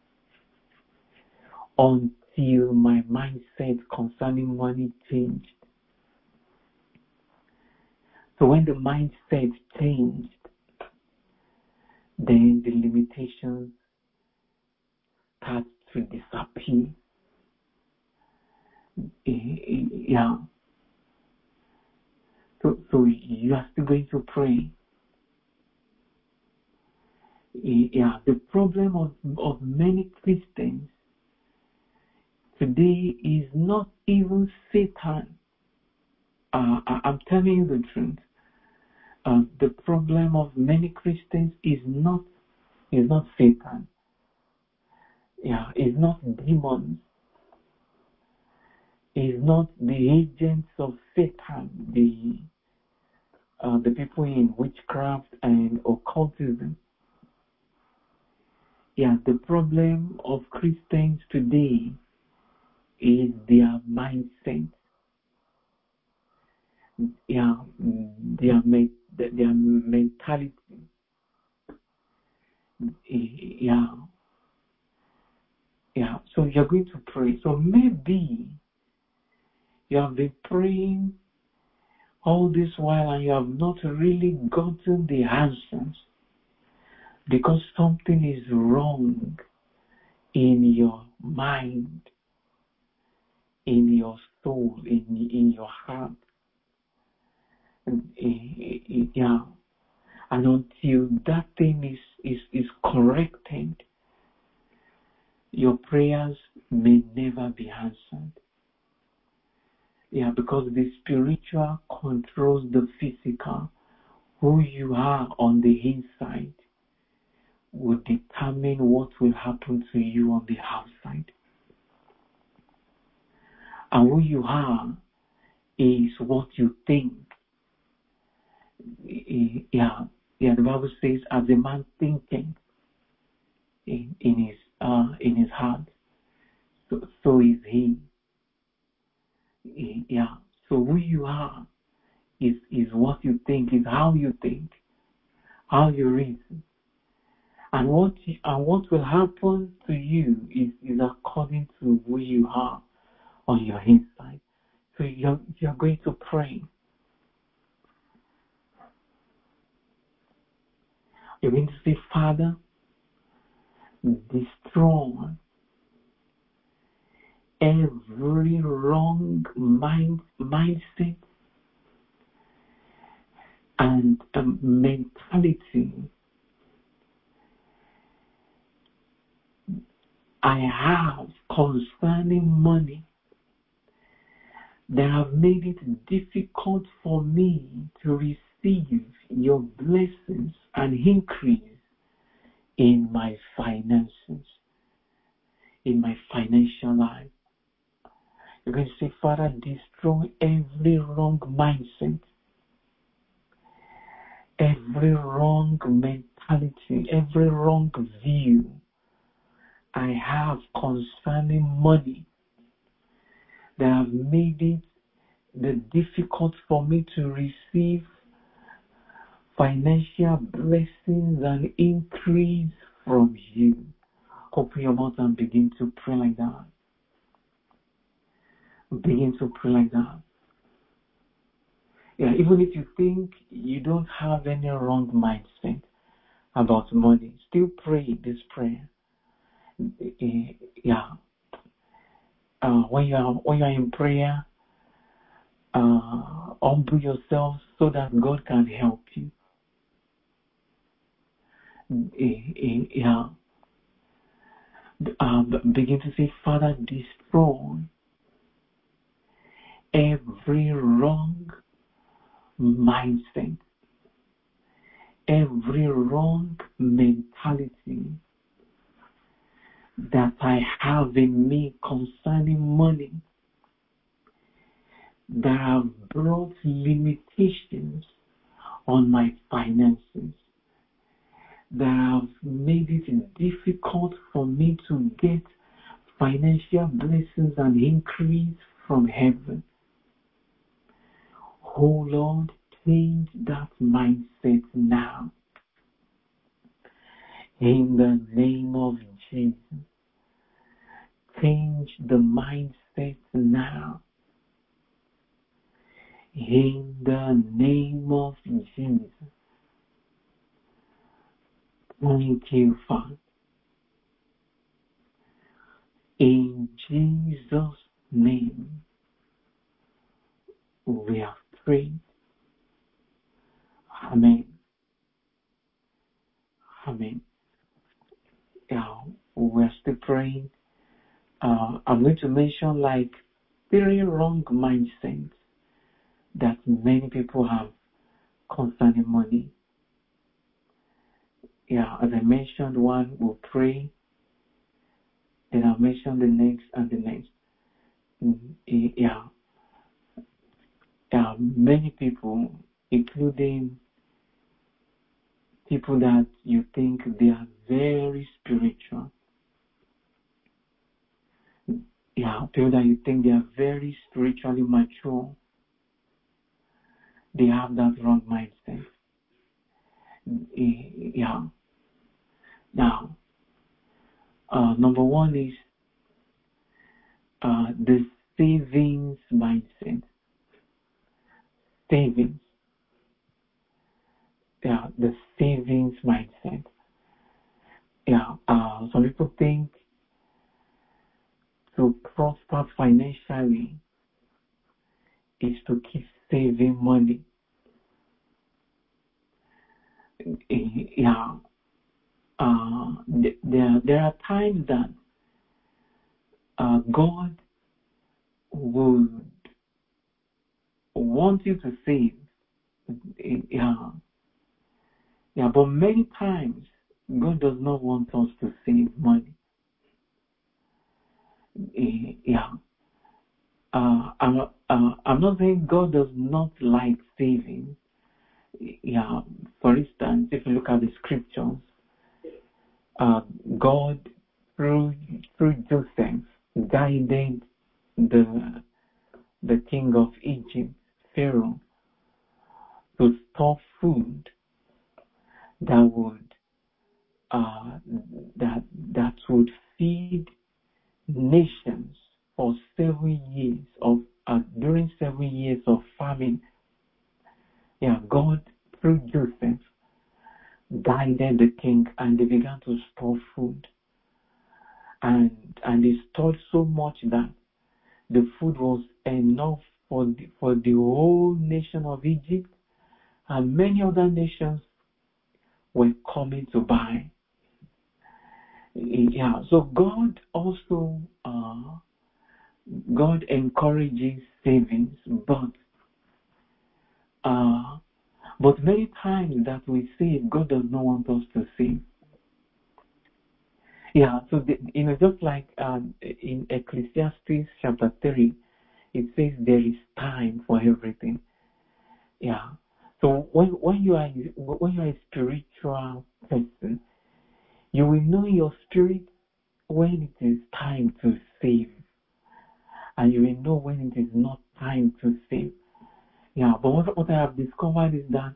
S1: until my mindset concerning money changed. So when the mindset changed, then the limitations start to disappear. Yeah. So you are still going to pray. Yeah. The problem of many Christians today is not even Satan. I'm telling you the truth. The problem of many Christians is not Satan. Yeah, it's not demons. It's not the agents of Satan, the people in witchcraft and occultism. Yeah, the problem of Christians today is their mindset. Yeah, their mentality. Yeah. So you're going to pray. So maybe you have been praying all this while and you have not really gotten the answers because something is wrong in your mind, in your soul, in your heart. Yeah. And until that thing is corrected, your prayers may never be answered. Yeah, because the spiritual controls the physical. Who you are on the inside will determine what will happen to you on the outside. And who you are is what you think. Yeah, the Bible says, as a man thinking in his heart, so is he. Yeah. So who you are is what you think, is how you think, how you reason. And what will happen to you is according to who you are on your inside. So you're going to pray. You're going to say, Father, destroy every wrong mindset and mentality I have concerning money that have made it difficult for me to receive receive your blessings and increase in my finances, in my financial life. You're going to say, Father, destroy every wrong mindset, every wrong mentality, every wrong view I have concerning money that have made it difficult for me to receive financial blessings and increase from you. Open your mouth and begin to pray like that. Begin to pray like that. Yeah, even if you think you don't have any wrong mindset about money, still pray this prayer. Yeah. When you are in prayer, humble yourself so that God can help you. Yeah. Begin to say, Father, destroy every wrong mindset, every wrong mentality that I have in me concerning money that have brought limitations on my finances, that have made it difficult for me to get financial blessings and increase from heaven. Oh Lord, change that mindset now. In the name of Jesus, change the mindset now. In the name of Jesus. Thank you, Father. In Jesus' name, we have prayed. Amen. Amen. We're still praying. I'm going to mention like 3 wrong mindsets that many people have concerning money. Yeah, as I mentioned one, we'll pray. Then I'll mention the next and the next. Many people, including people that you think they are very spiritual. Yeah, people that you think they are very spiritually mature. They have that wrong mindset. Yeah. Now, number one is the savings mindset. Savings. Yeah, the savings mindset. Yeah, some people think to prosper financially is to keep saving money. Yeah, there are times that God would want you to save. Yeah, but many times God does not want us to save money. I'm not saying God does not like saving. Yeah, for instance, if you look at the scriptures, God through Joseph guided the king of Egypt, Pharaoh, to store food that would feed nations for 7 years during 7 years of famine. Yeah, God through Joseph guided the king, and they began to store food, and they stored so much that the food was enough for the whole nation of Egypt, and many other nations were coming to buy. Yeah, so God also God encourages savings, but But many times that we save, God does not want us to save. Yeah, so just like in Ecclesiastes chapter 3, it says there is time for everything. Yeah. So when you are a spiritual person, you will know in your spirit when it is time to save, and you will know when it is not time to save. Yeah. But what I have discovered is that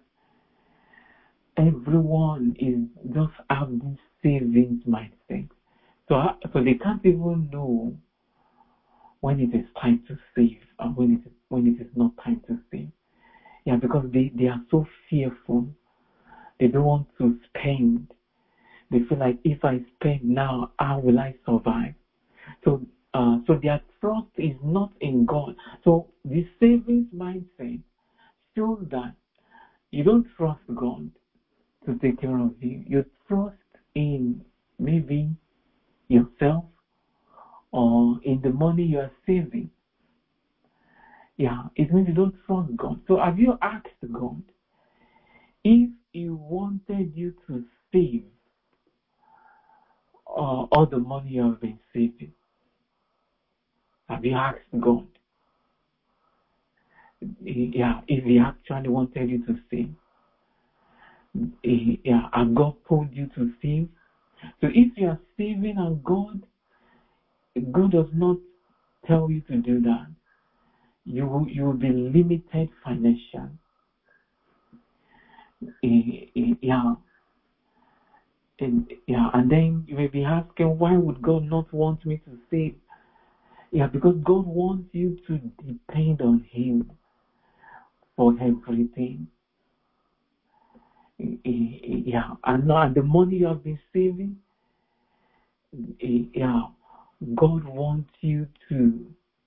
S1: everyone is just have this savings mindset. So they can't even know when it is time to save and when it is not time to save. Yeah, because they are so fearful. They don't want to spend. They feel like if I spend now, how will I survive? So their trust is not in God. So the savings mindset shows that you don't trust God to take care of you. You trust in maybe yourself or in the money you are saving. Yeah, it means you don't trust God. So have you asked God if He wanted you to save all the money you have been saving? Have you asked God? Yeah, if He actually wanted you to save. Yeah, and God told you to save. So if you are saving and God does not tell you to do that, you will be limited financially. Yeah. And then you may be asking, why would God not want me to save? Yeah, because God wants you to depend on Him for everything. Yeah, and the money you have been saving, yeah, God wants you to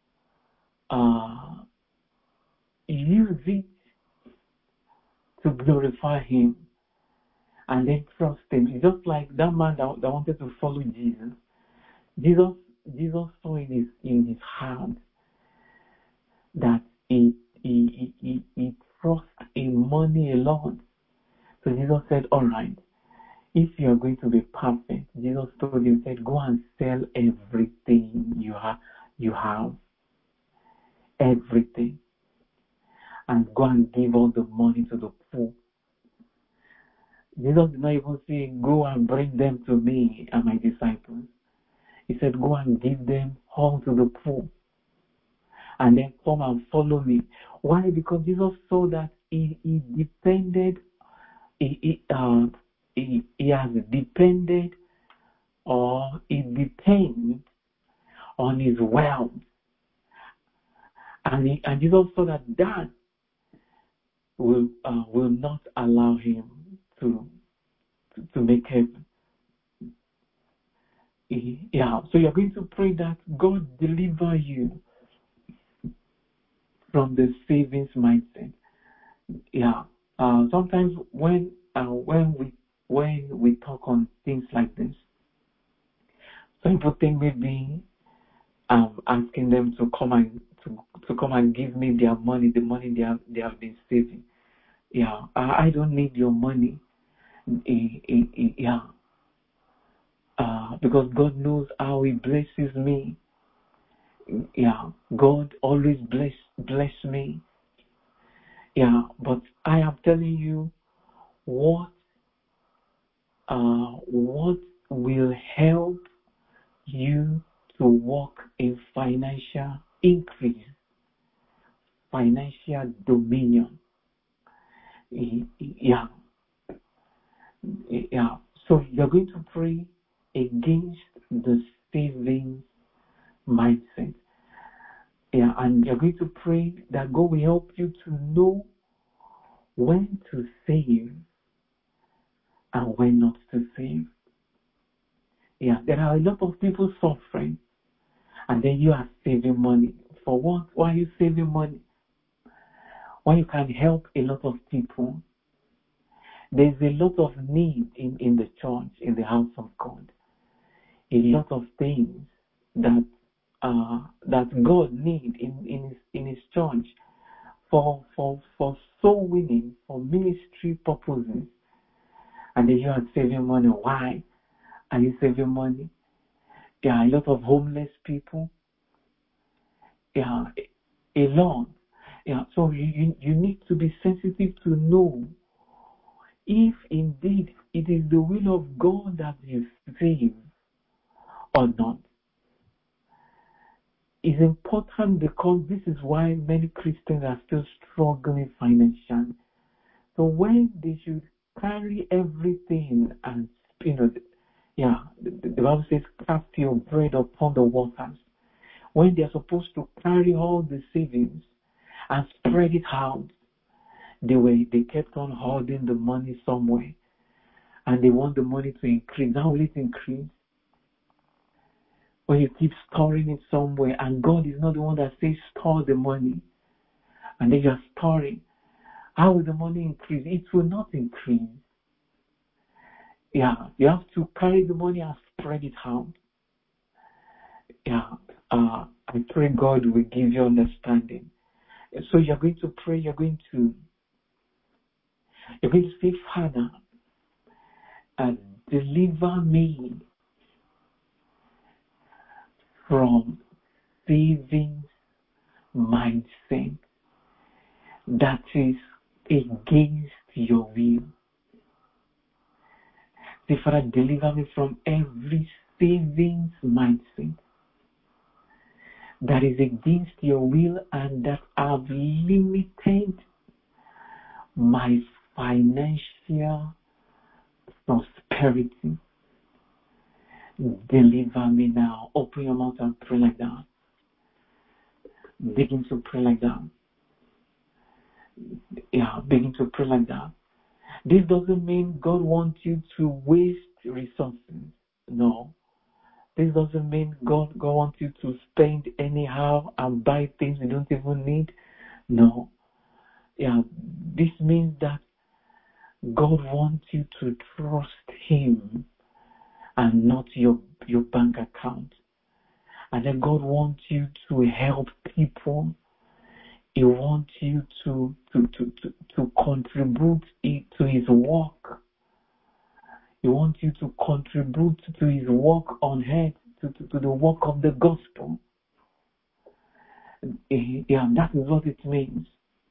S1: use it to glorify Him and then trust Him. It's just like that man that wanted to follow Jesus. Jesus saw in his heart that he trusts in money alone. So Jesus said, all right, if you are going to be perfect, Jesus told him, said, go and sell everything you have, everything, and go and give all the money to the poor. Jesus did not even say, go and bring them to me and my disciples. He said, go and give them all to the poor, and then come and follow me. Why? Because Jesus saw that he depended, he has depended, or he depends on his wealth. And Jesus saw that will not allow him to make heaven. Yeah, so you're going to pray that God deliver you from the savings mindset. Yeah, sometimes when we talk on things like this, some people think maybe I'm asking them to come and give me their money, the money they have been saving. Yeah, I don't need your money. Yeah, because God knows how He blesses me. Yeah, God always bless me. Yeah, but I am telling you what will help you to walk in financial increase, financial dominion. Yeah. Yeah. So you're going to pray against the savings mindset. Yeah, and you're going to pray that God will help you to know when to save and when not to save. Yeah, there are a lot of people suffering, and then you are saving money. For what? Why are you saving money? When you can help a lot of people. There's a lot of need in the church, in the house of God. A lot of things that God needs in his church for soul winning for ministry purposes, and then you are saving money. Why are you saving money? There are a lot of homeless people. Yeah, a lot. Yeah, so you need to be sensitive to know if indeed it is the will of God that you save or not. It's important because this is why many Christians are still struggling financially. So when they should carry everything and, the Bible says, cast your bread upon the waters. When they're supposed to carry all the savings and spread it out, they kept on holding the money somewhere, and they want the money to increase. How will it increase? When you keep storing it somewhere, and God is not the one that says store the money, and then you're storing, how will the money increase? It will not increase. Yeah, you have to carry the money and spread it out. Yeah, I pray God will give you understanding. So you're going to pray, you're going to say, Father, deliver me from savings mindset that is against your will. Say, Father, deliver me from every savings mindset that is against your will and that have limited my financial prosperity. Deliver me now. Open your mouth and pray like that. Begin to pray like that. Yeah, begin to pray like that. This doesn't mean God wants you to waste resources. No. This doesn't mean God wants you to spend anyhow and buy things you don't even need. No. Yeah, this means that God wants you to trust Him and not your bank account. And then God wants you to help people. He wants you to contribute to His work. He wants you to contribute to His work on earth, to the work of the gospel. Yeah, that is what it means.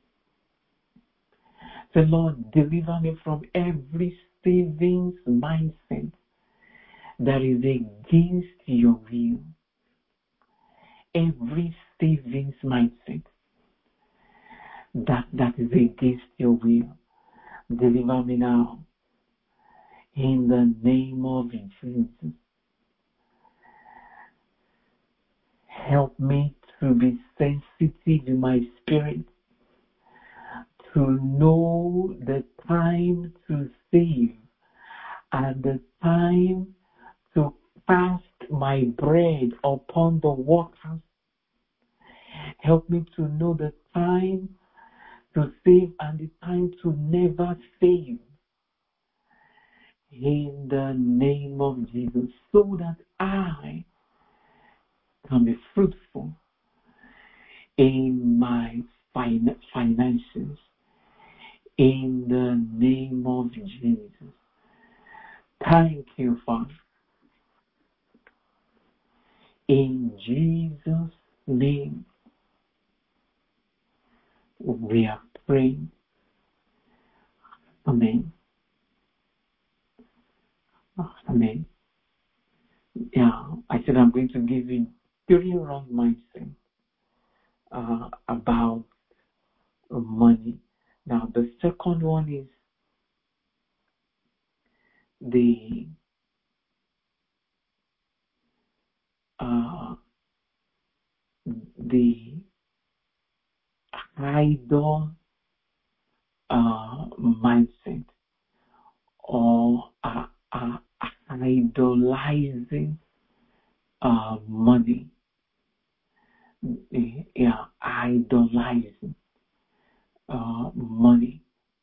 S1: Say, Lord, deliver me from every savings mindset that is against your will. Every savings mindset that is against your will. Deliver me now. In the name of Jesus. Help me to be sensitive in my spirit, to know the time to save and the time to cast my bread upon the waters. Help me to know the time to save and the time to never save. In the name of Jesus, so that I can be fruitful in my finances. In the name of Jesus. Thank you, Father. In Jesus' name, we are praying. Amen. Amen. Yeah, I said I'm going to give you 3 wrong mindsets about money. Now, the second one is the idol mindset, or idolizing money. Yeah, idolizing money.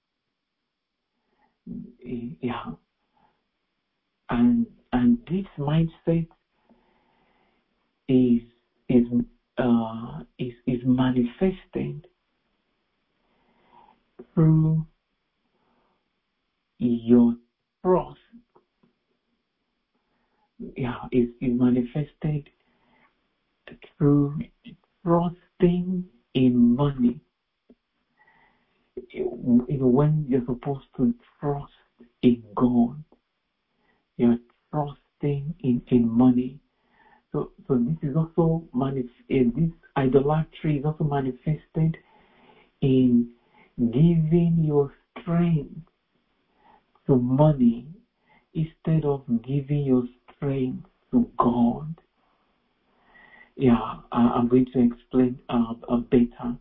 S1: Yeah, and this mindset is manifested through your trust. Is manifested through trusting in money. When you're supposed to trust in God, you're trusting in money. So this is also this idolatry is also manifested in giving your strength to money instead of giving your strength to God. I'm going to explain better.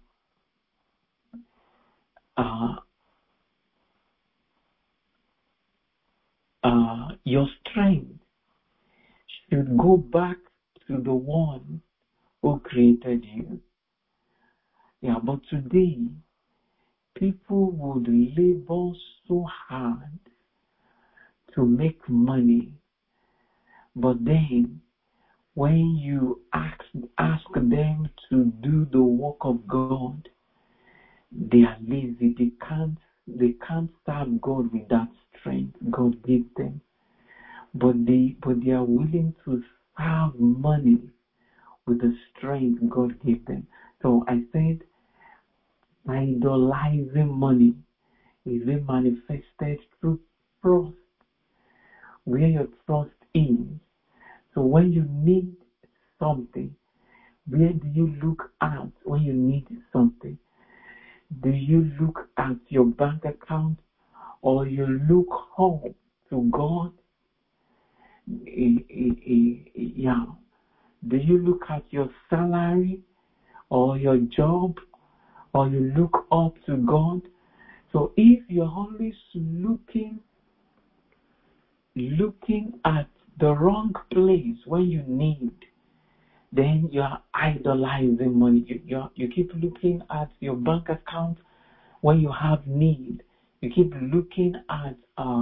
S1: Your strength should go back to the one who created you. But today, people would labor so hard to make money, but then when you ask them to do the work of God, they are lazy. They can't serve God with that strength God gives them. But they are willing to serve money with the strength God gave them. So I said, idolizing money is being manifested through trust, where your trust is. So when you need something, where do you look at when you need something? Do you look at your bank account, or you look home to God? Do you look at your salary or your job, or you look up to God? So if you're always looking at the wrong place when you need, then you are idolizing money. You keep looking at your bank account when you have need. You keep looking at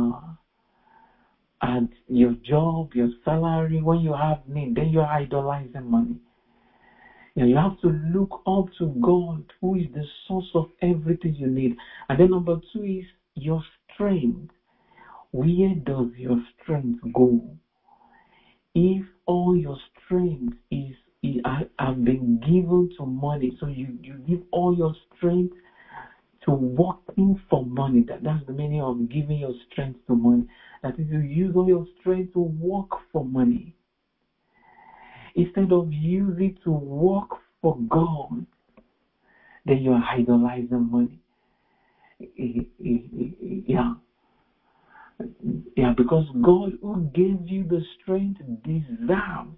S1: your job, your salary when you have need. Then you are idolizing money. You have to look up to God, who is the source of everything you need. And then number 2 is your strength. Where does your strength go? If all your strength have been given to money, so you give all your strength to working for money. That's the meaning of giving your strength to money. That is, you use all your strength to work for money instead of use it to work for God. Then you are idolizing money. Because God, who gave you the strength, deserves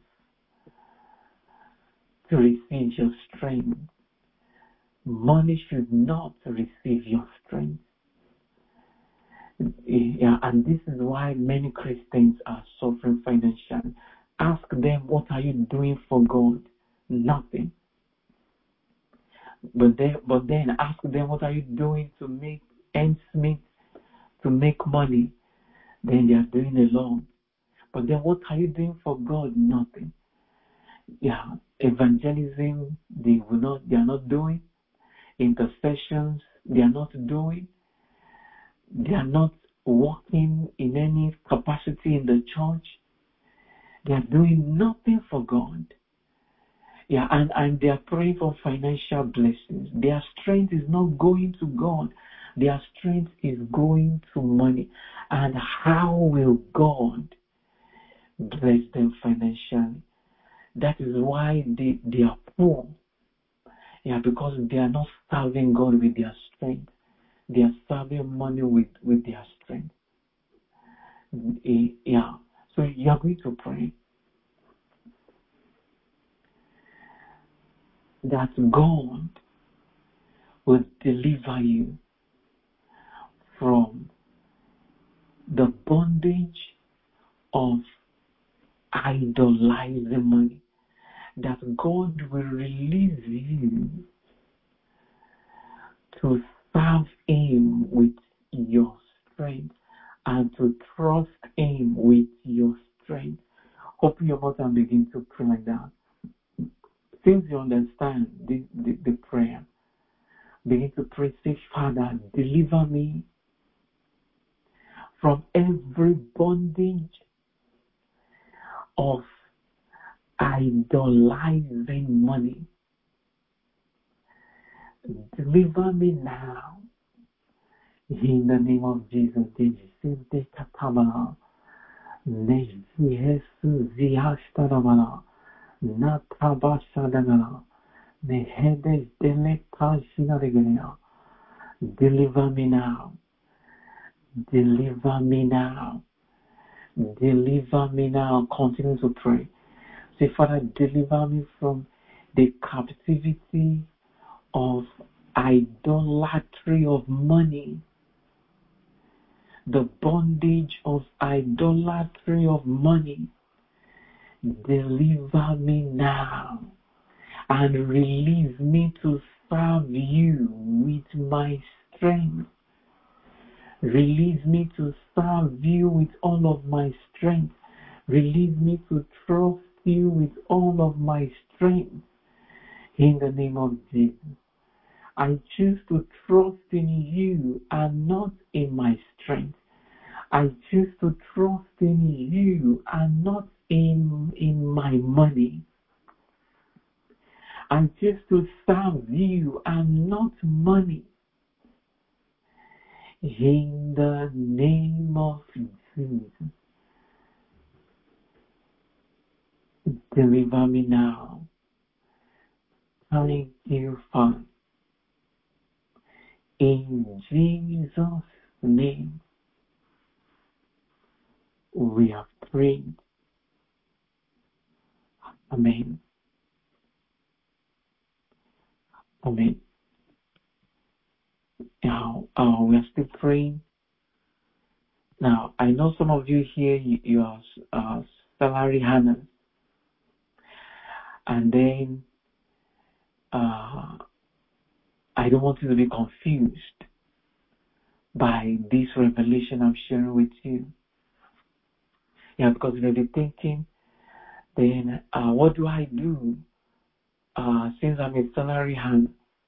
S1: to receive your strength. Money should not receive your strength. And this is why many Christians are suffering financially. Ask them, what are you doing for God? Nothing. But then ask them, what are you doing to make ends meet, to make money? Then they are doing a lot. But then what are you doing for God? Nothing. Evangelism, they are not doing. Intercessions, they are not doing. They are not working in any capacity in the church. They are doing nothing for God. And they are praying for financial blessings. Their strength is not going to God. Their strength is going to money. And how will God bless them financially? That is why they are poor. Because they are not serving God with their strength. They are serving money with their strength. So you are going to pray that God will deliver you from the bondage of idolizing money. That God will release you to serve Him with your strength and to trust Him with your strength. Open your mouth and begin to pray like that. Since you understand the prayer, Begin to pray. Say, Father, deliver me from every bondage of idolizing money. Deliver me now. In the name of Jesus. Deliver me now. Deliver me now. Deliver me now. Continue to pray. Say, Father, deliver me from the captivity of idolatry of money. The bondage of idolatry of money. Deliver me now. And release me to serve you with my strength. Release me to serve you with all of my strength. Release me to trust you with all of my strength. In the name of Jesus. I choose to trust in you and not in my strength. I choose to trust in you and not in my money. I choose to serve you and not money. In the name of Jesus. Deliver me now. Thank you, Father. In Jesus' name, we have prayed. Amen. Amen. Now, we are still praying. Now, I know some of you here, you are salary earners. And then, I don't want you to be confused by this revelation I'm sharing with you. Yeah, because you may be thinking, then what do I do since I'm a salary earner?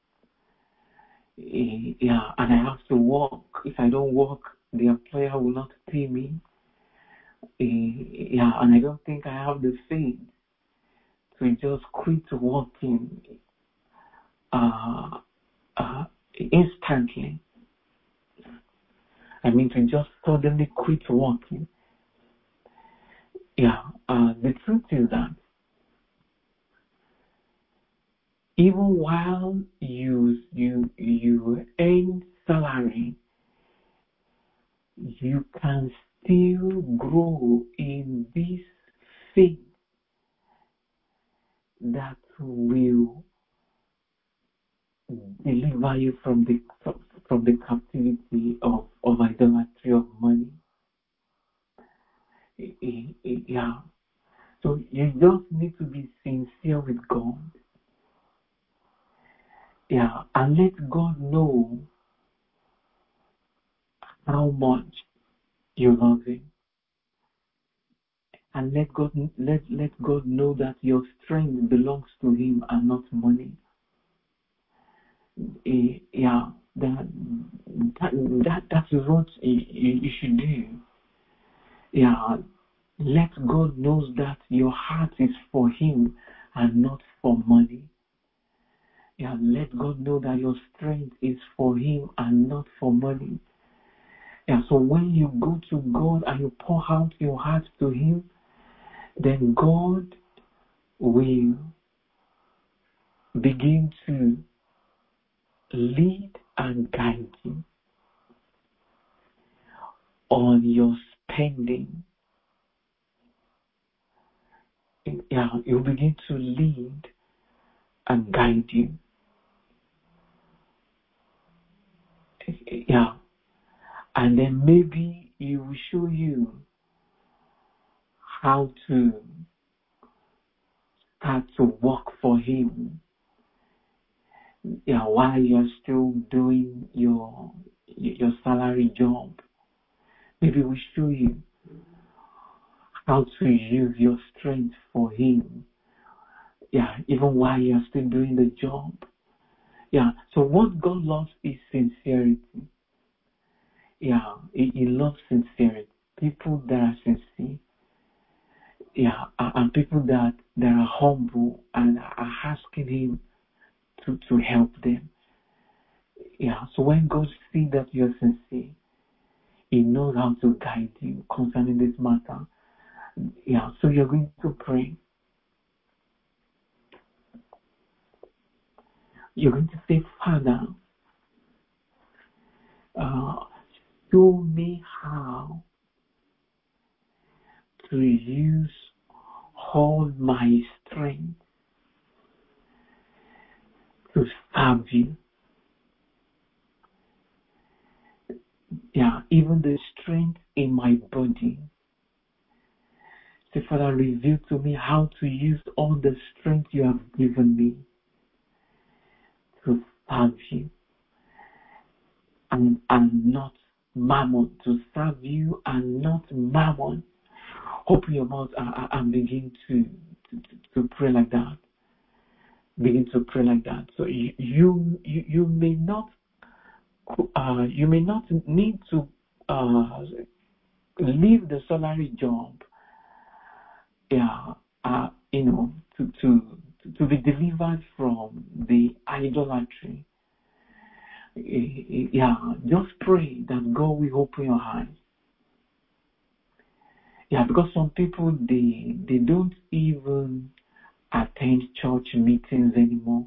S1: Yeah, and I have to work. If I don't work, the employer will not pay me. Yeah, and I don't think I have the faith to just quit working instantly. I mean, to just suddenly quit working. Yeah, the truth is that even while you earn salary, you can still grow in this faith that will deliver you from the captivity of idolatry of money. Yeah. So you just need to be sincere with God. Yeah, and let God know how much you love Him. And let God know that your strength belongs to Him and not money. Yeah, that is what you should do. Yeah, let God know that your heart is for Him and not for money. Yeah, let God know that your strength is for Him and not for money. Yeah, so when you go to God and you pour out your heart to Him, then God will begin to lead and guide you on your spending. Yeah, He'll begin to lead and guide you. Yeah, and then maybe He will show you how to start to work for Him. Yeah, while you're still doing your salary job, maybe we show you how to use your strength for Him. Yeah, even while you're still doing the job. Yeah. So what God loves is sincerity. Yeah. He loves sincerity. People that are sincere. Yeah. And people that are humble and are asking Him to help them. Yeah. So when God sees that you're sincere, He knows how to guide you concerning this matter. Yeah. So you're going to pray. You're going to say, Father, show me how to use all my strength to serve you. Yeah, even the strength in my body. Say, Father, reveal to me how to use all the strength you have given me to serve you. And not mammon, to serve you and not mammon. Open your mouth and begin to pray like that. Begin to pray like that. So you may not need to leave the salary job. Yeah, to be delivered from the idolatry. Yeah, just pray that God will open your eyes. Yeah, because some people they don't even attend church meetings anymore.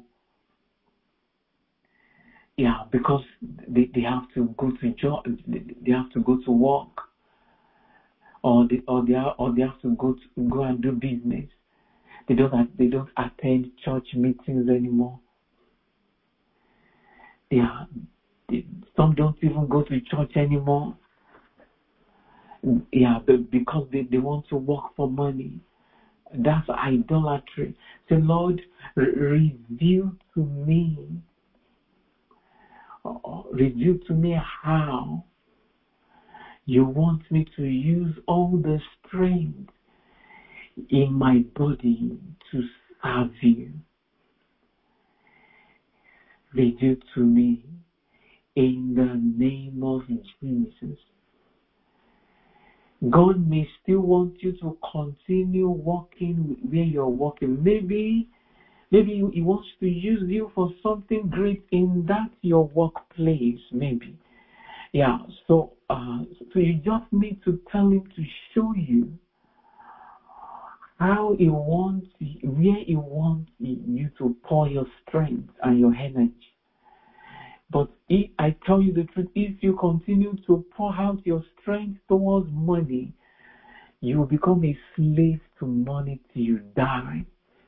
S1: Yeah, because they have to go to job, they have to go to work, or they have to go and do business. They don't attend church meetings anymore. Yeah, some don't even go to church anymore. Yeah, because they want to work for money. That's idolatry. Say, Lord, reveal to me how you want me to use all the strength in my body to serve you. Reveal to me in the name of Jesus. God may still want you to continue walking where you're walking. Maybe He wants to use you for something great in that your workplace. Maybe, yeah. So you just need to tell Him to show you how He wants, where He wants you to pour your strength and your energy. But I tell you the truth, if you continue to pour out your strength towards money, you will become a slave to money till you die.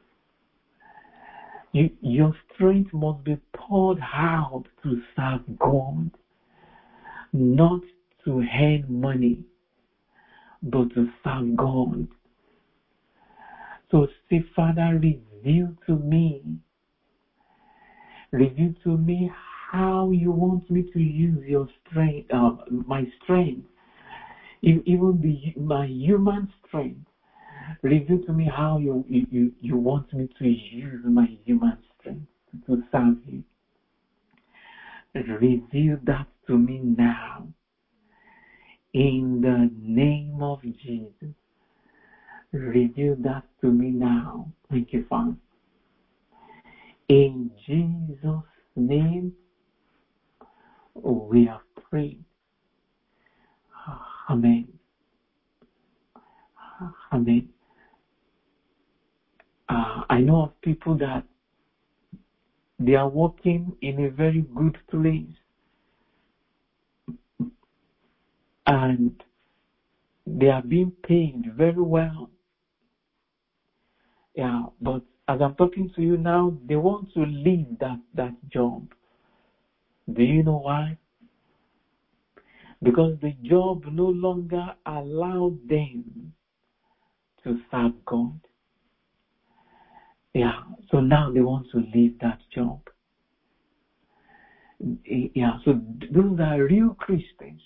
S1: Your strength must be poured out to serve God, not to earn money, but to serve God. So say, Father, reveal to me how you want me to use your strength, my strength, even my human strength. Reveal to me how you want me to use my human strength to serve you. Reveal that to me now. In the name of Jesus. Reveal that to me now. Thank you, Father. In Jesus' name, we have prayed. Amen. Amen. I know of people that they are working in a very good place and they are being paid very well. Yeah, but as I'm talking to you now, they want to leave that job. Do you know why? Because the job no longer allows them to serve God. Yeah, so now they want to leave that job. Yeah, so those are real Christians.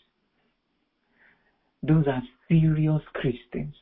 S1: Those are serious Christians.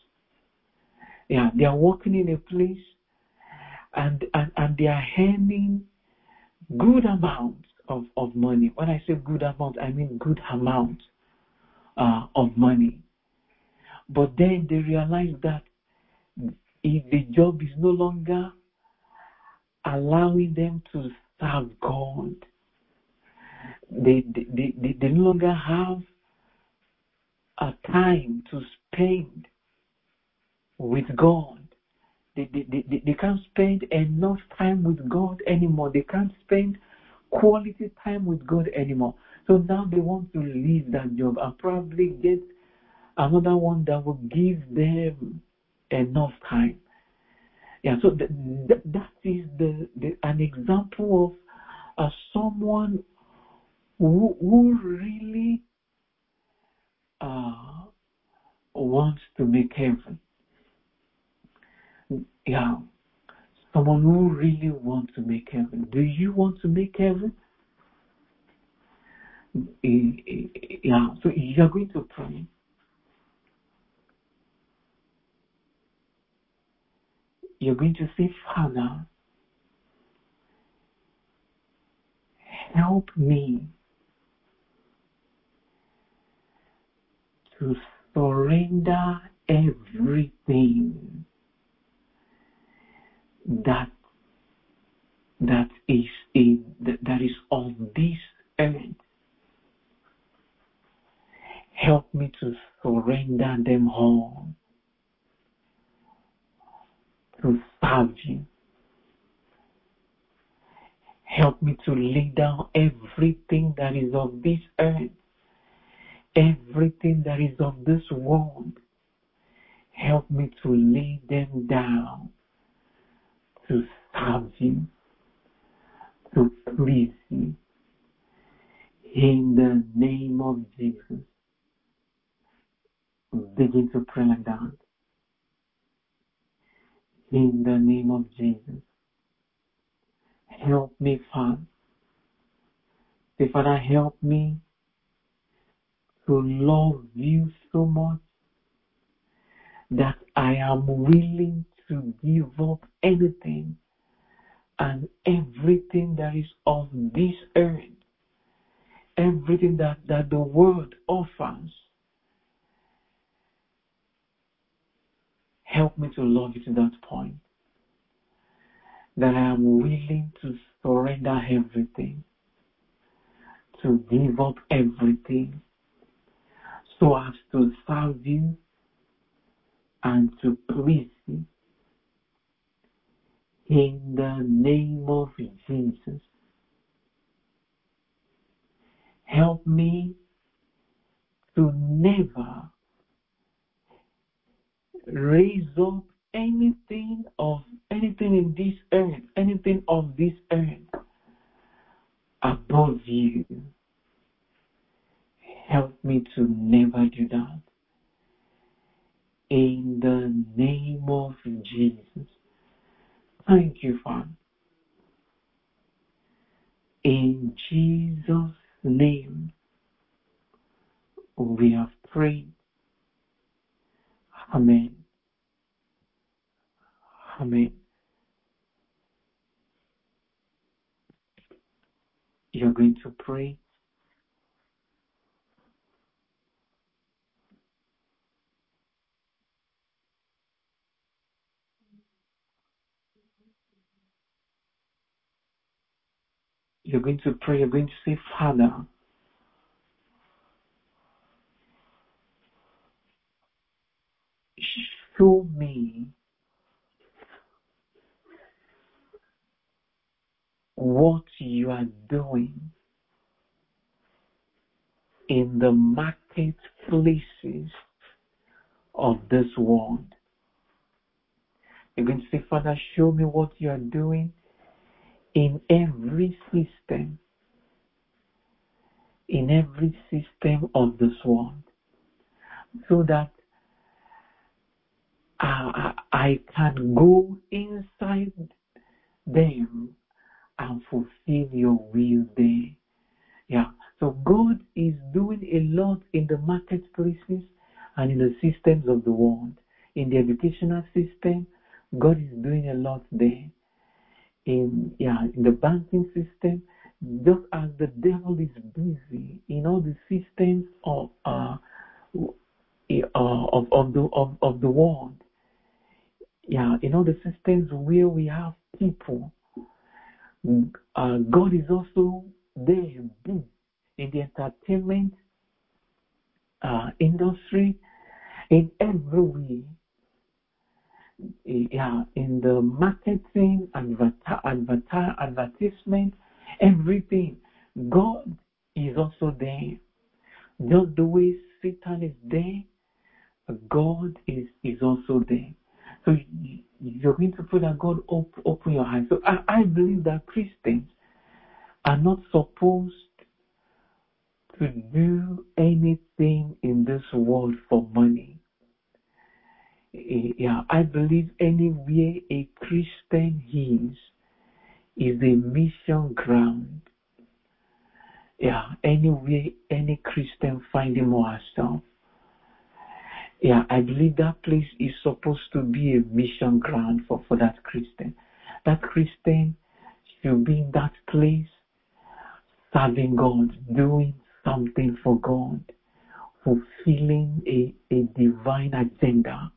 S1: Yeah, they are working in a place and they are earning good amount of money. When I say good amount, I mean good amount of money. But then they realize that if the job is no longer allowing them to serve God, they no longer have a time to spend with God. They can't spend enough time with God anymore. They can't spend quality time with God anymore. So now they want to leave that job and probably get another one that will give them enough time. Yeah, so that is an example of someone who really wants to make heaven. Yeah, someone who really wants to make heaven. Do you want to make heaven? Yeah, so you're going to pray. You're going to say, Father, help me to surrender everything that is on this earth. Help me to surrender them all to serve you. Help me to lay down everything that is of this earth, everything that is of this world. Help me to lay them down to serve you, to please you. In the name of Jesus, begin to pray like that. In the name of Jesus, help me, Father. Say, Father, help me to love you so much that I am willing to give up anything and everything that is of this earth, everything that the world offers. Help me to love you to that point, that I am willing to surrender everything, to give up everything, so as to serve you and to please you. In the name of Jesus, help me to never raise up anything in this earth, anything of this earth above you. Help me to never do that. In the name of Jesus. Thank you, Father. In Jesus' name, we have prayed. Amen. Amen. You're going to pray. You're going to pray. You're going to say, Father, show me what you are doing in the marketplaces of this world. You're going to say, Father, show me what you are doing in every system of this world, so that I can go inside them and fulfill your will there. Yeah. So God is doing a lot in the marketplaces and in the systems of the world. In the educational system, God is doing a lot there. in the banking system, just as the devil is busy in all the systems of the world. In all the systems where we have people, God is also there big in the entertainment industry, in every way. In the marketing, advertisement, everything. God is also there. Just the way Satan is there, God is also there. So you're going to pray that God open your eyes. So I believe that Christians are not supposed to do anything in this world for money. I believe anywhere a Christian is a mission ground. Anywhere any Christian find him or herself. I believe that place is supposed to be a mission ground for that Christian. That Christian should be in that place serving God, doing something for God, fulfilling a divine agenda.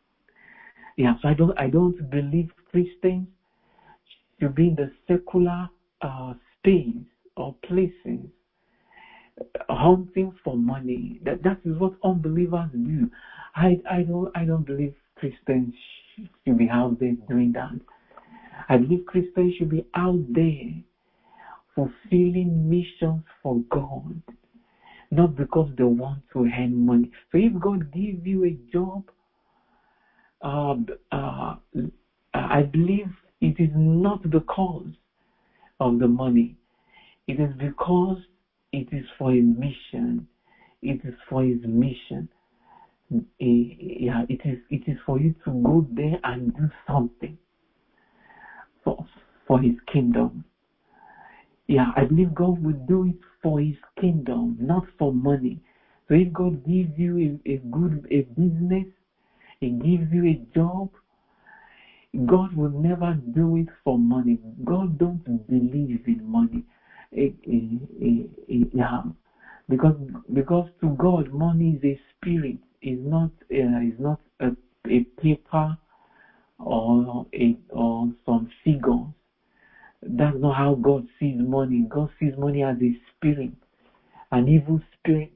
S1: So I don't believe Christians should be in the secular space or places hunting for money. That is what unbelievers do. I don't believe Christians should be out there doing that. I believe Christians should be out there fulfilling missions for God, not because they want to earn money. So if God gives you a job, I believe it is not because of the money. It is because it is for a mission. It is for His mission. It is for you to go there and do something for His kingdom. I believe God will do it for His kingdom, not for money. So if God gives you a business, He gives you a job, God will never do it for money. God don't believe in money. Because to God, money is a spirit. Is not a paper or some figures. That's not how God sees money. God sees money as a spirit, an evil spirit.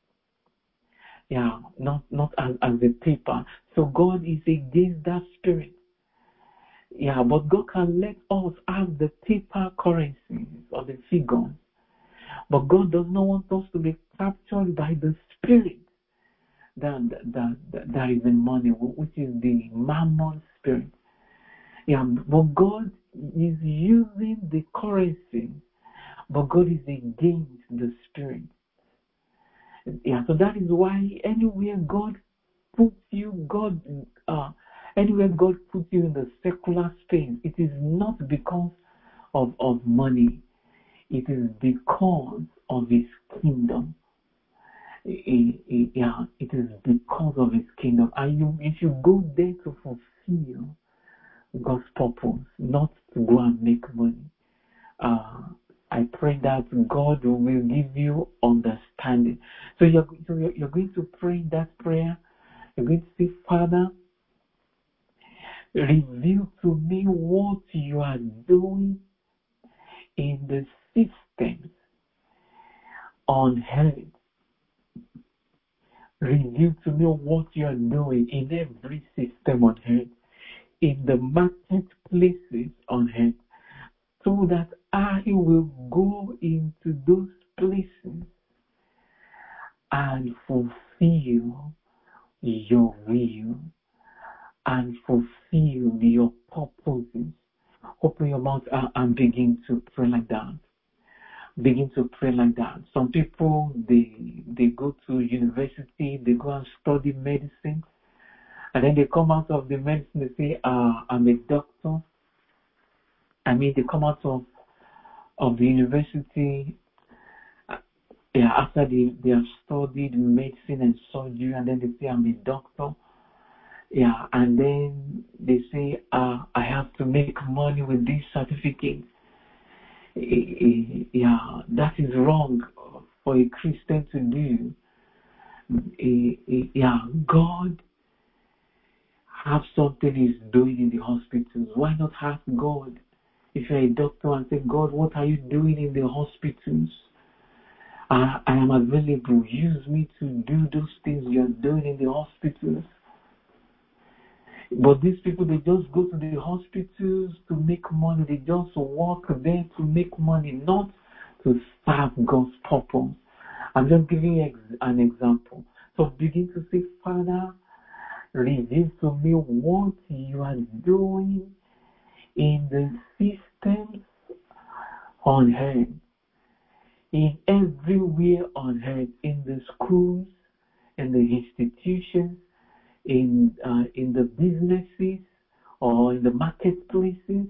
S1: Not as a paper. So God is against that spirit. But God can let us have the paper currencies or the figures. But God does not want us to be captured by the spirit that is in money, which is the mammon spirit. But God is using the currency, but God is against the spirit. So that is why anywhere God puts you, anywhere God puts you in the secular space, it is not because of money. It is because of His kingdom. It is because of His kingdom. And if you go there to fulfill God's purpose, not to go and make money, I pray that God will give you understanding. So you're going to pray that prayer. You're going to say, Father, reveal to me what you are doing in the systems on earth. Reveal to me what you are doing in every system on earth, in the marketplaces on earth, so that I will go into those places and fulfill your will and fulfill your purposes. Open your mouth and begin to pray like that. Begin to pray like that. Some people, they go to university, they go and study medicine, and then they come out of the medicine, they say, I'm a doctor. They come out of the university after they have studied medicine and surgery, and then they say, I'm a doctor. Yeah, and then they say, I have to make money with this certificate. Yeah, that is wrong for a Christian to do. Yeah, God have something He's doing in the hospitals. Why not ask God? If you're a doctor and say, God, what are you doing in the hospitals? I am available. Use me to do those things you're doing in the hospitals. But these people, they just go to the hospitals to make money. They just work there to make money, not to serve God's purpose. I'm just giving you an example. So begin to say, Father, reveal to me what you are doing in the systems on earth, in everywhere on earth, in the schools, in the institutions, in the businesses or in the marketplaces.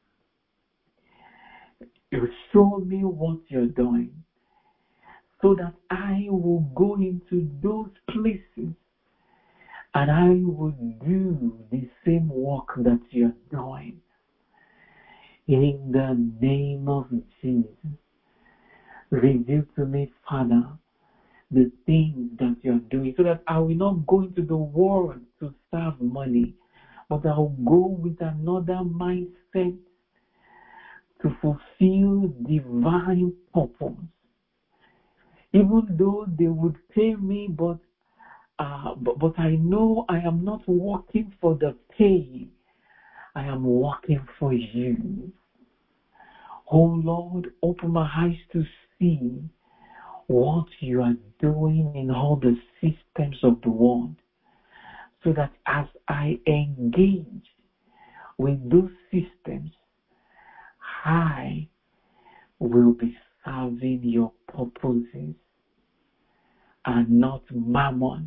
S1: You show me what you're doing so that I will go into those places and I will do the same work that you're doing. In the name of Jesus, reveal to me, Father, the things that you're doing so that I will not go into the world to serve money, but I will go with another mindset to fulfill divine purpose. Even though they would pay me, but I know I am not working for the pay. I am working for you. Oh Lord, open my eyes to see what you are doing in all the systems of the world, so that as I engage with those systems, I will be serving your purposes and not mammon.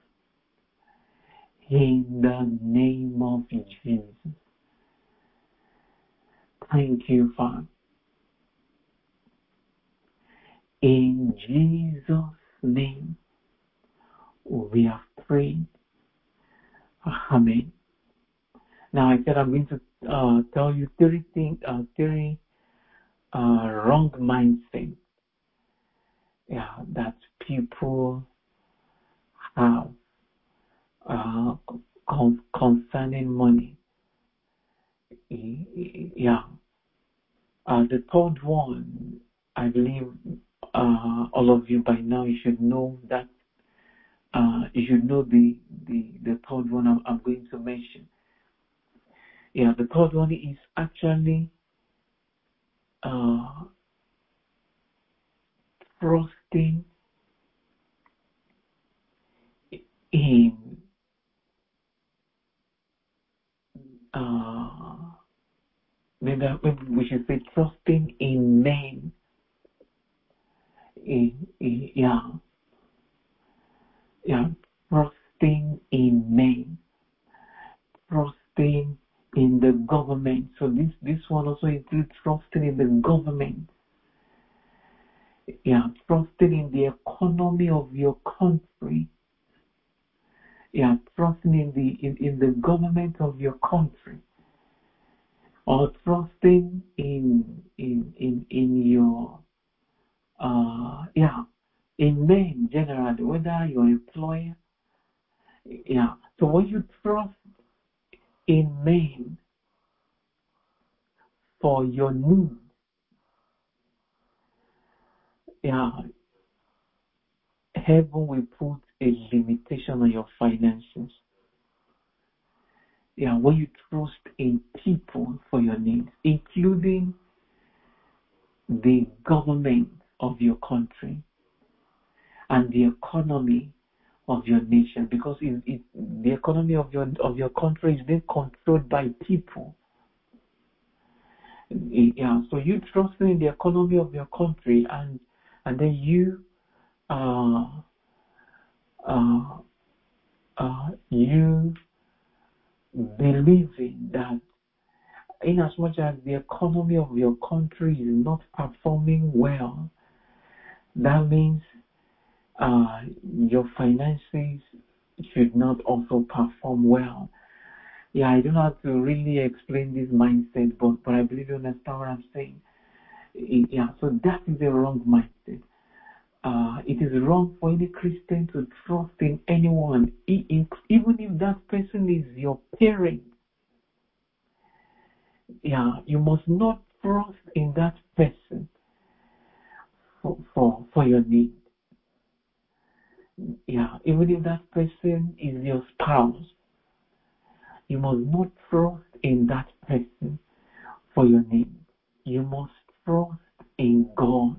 S1: In the name of Jesus. Thank you, Father. In Jesus' name, we have prayed. Amen. Now I said I'm going to tell you three wrong mindset, that people have concerning money. The third one, I believe all of you by now, you should know that. You should know the third one I'm going to mention. The third one is actually trusting in maybe we should say trusting in men. Trusting in men, trusting in the government. So this one also includes trusting in the government. Trusting in the economy of your country. Trusting in the government of your country, or trusting in your in men generally, whether your employer. So when you trust in men for your needs, heaven will put a limitation on your finances. When you trust in people for your needs, including the government of your country and the economy of your nation, because the economy of your country is being controlled by people. So you trust in the economy of your country, and then you you believing that in as much as the economy of your country is not performing well, that means your finances should not also perform well. Yeah, I don't have to really explain this mindset, but I believe you understand what I'm saying. Yeah, so that is a wrong mindset. It is wrong for any Christian to trust in anyone, even if that person is your parent. Yeah, you must not trust in that person for your need. Yeah, even if that person is your spouse, you must not trust in that person for your need. You must trust in God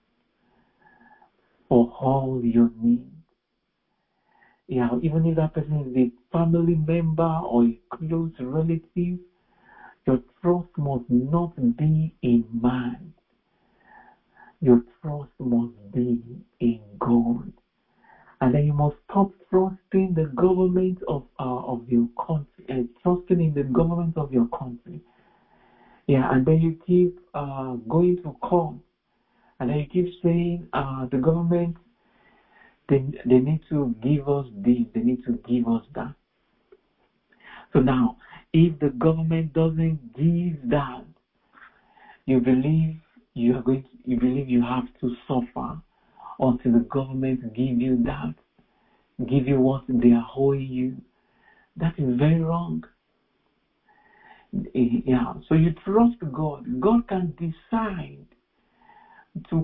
S1: for all your needs. Yeah, even if that person is a family member or a close relative, your trust must not be in man. Your trust must be in God. And then you must stop trusting the government of your country, and trusting in the government of your country. Yeah, and then you keep going to court, and then you keep saying the government, they need to give us this, they need to give us that. So now, if the government doesn't give that, you believe you have to suffer until the government give you that, give you what they are owing you. That is very wrong. Yeah, so you trust God. God can decide to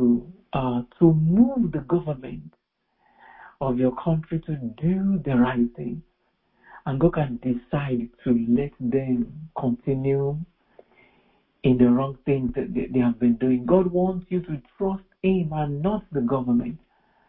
S1: move the government of your country to do the right thing, and God can decide to let them continue in the wrong things that they have been doing. God wants you to trust Him and not the government.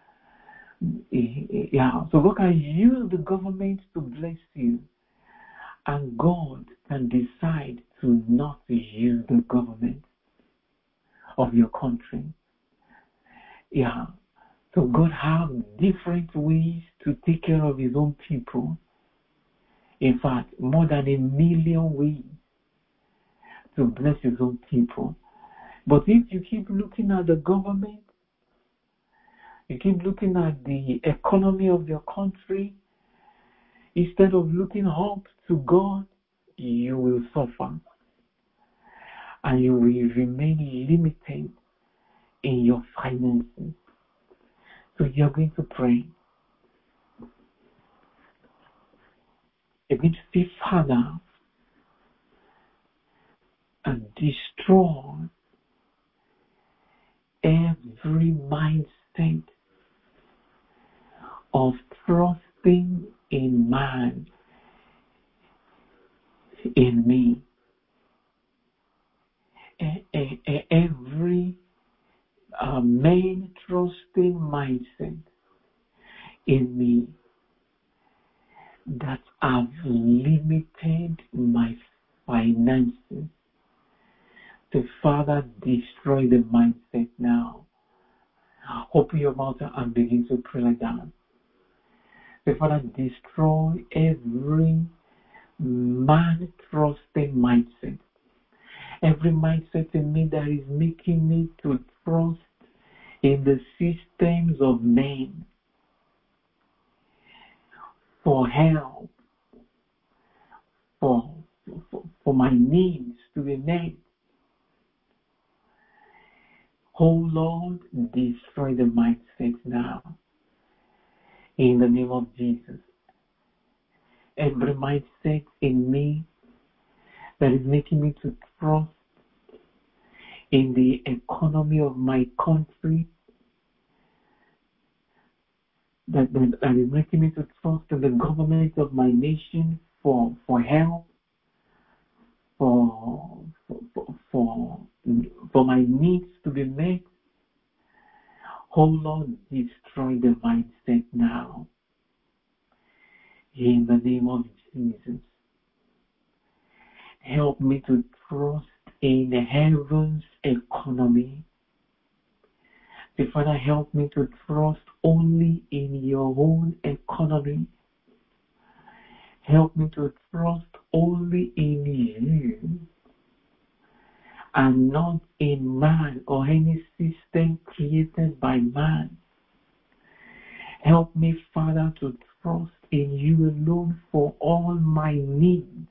S1: Yeah, so God can use the government to bless you, and God can decide to not use the government of your country. Yeah, so God has different ways to take care of His own people. In fact, more than 1 million ways to bless His own people. But if you keep looking at the government, you keep looking at the economy of your country, instead of looking up to God, you will suffer. And you will remain limited in your finances. So you're going to pray. You're going to say, Father, and destroy every mindset of trusting in man, in me. Every man trusting mindset in me that have limited my finances. The Father, destroy the mindset now. Open your mouth and begin to pray like that. The Father, destroy every man trusting mindset. Every mindset in me that is making me to trust in the systems of men for help, for my needs to be met. Oh Lord, destroy the mindset now. In the name of Jesus. Every mindset in me that is making me to trust in the economy of my country, that is making me to trust in the government of my nation for help, for my needs to be met. Oh Lord, destroy the mindset now. In the name of Jesus. Help me to trust in heaven's economy. The Father, help me to trust only in your own economy. Help me to trust only in you and not in man or any system created by man. Help me, Father, to trust in you alone for all my needs,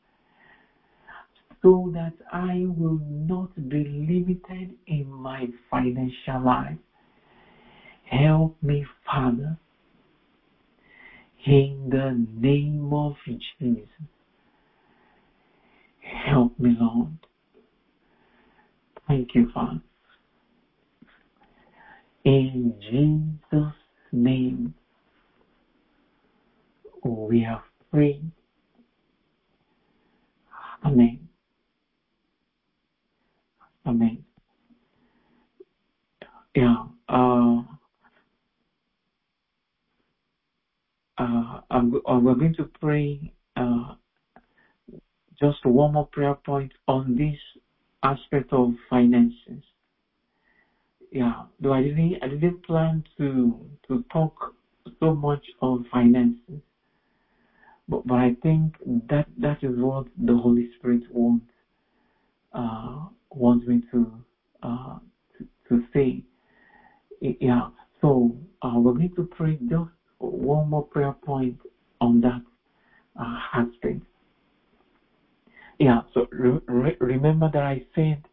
S1: so that I will not be limited in my financial life. Help me, Father, in the name of Jesus. Help me, Lord. Thank you, Father. In Jesus' name, we have prayed. Amen. Amen. Yeah. We're going to pray just one more prayer point on this aspect of finances. Yeah, though I didn't plan to talk so much on finances, but I think that is what the Holy Spirit wants me to say. Yeah, so we're going to pray just one more prayer point on that aspect. Yeah, so remember that I said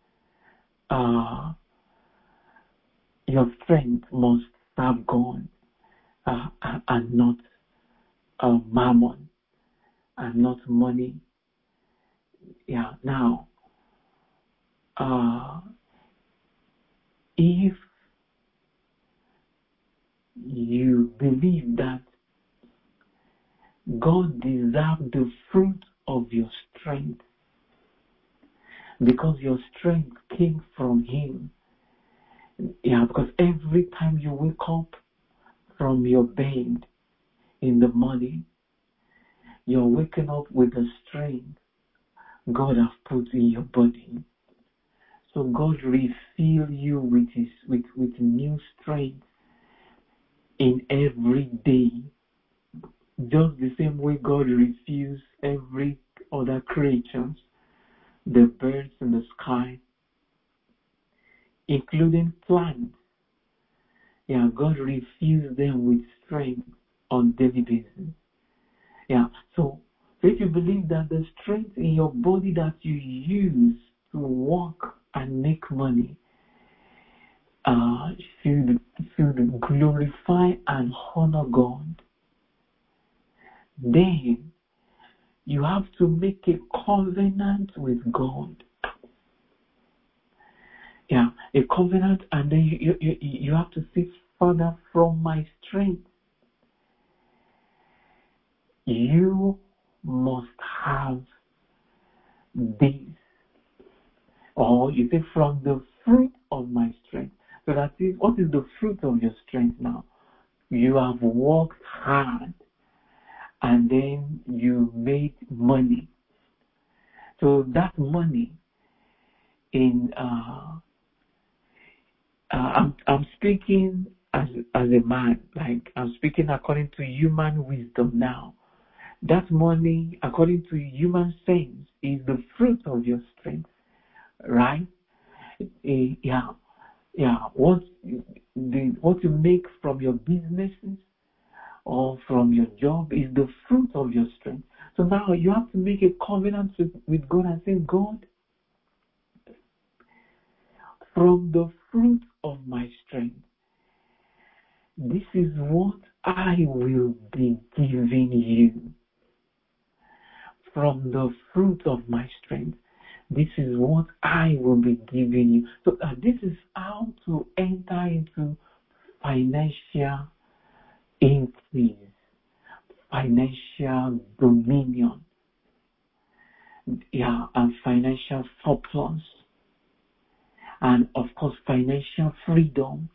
S1: your strength must serve God and not mammon and not money. Yeah, now, if you believe that God deserves the fruit of your strength because your strength came from Him, yeah, because every time you wake up from your bed in the morning, you're waking up with the strength God has put in your body. So God refill you with new strength in every day, just the same way God refills every other creatures, the birds in the sky, including plants. Yeah, God refills them with strength on daily basis. Yeah, so if you believe that the strength in your body that you use to work and make money should glorify and honor God, then you have to make a covenant with God. Yeah, a covenant, and then you have to say, Father, from my strength, you must have this. Or you say, from the fruit of my strength. So that is, what is the fruit of your strength now? You have worked hard and then you made money. So that money I'm speaking as a man, like I'm speaking according to human wisdom now. That money, according to human sense, is the fruit of your strength, right? Yeah. What you make from your businesses or from your job is the fruit of your strength. So now you have to make a covenant with God and say, God, from the fruit of my strength, this is what I will be giving you. From the fruit of my strength, this is what I will be giving you. So this is how to enter into financial increase, financial dominion, and financial surplus, and of course financial freedom.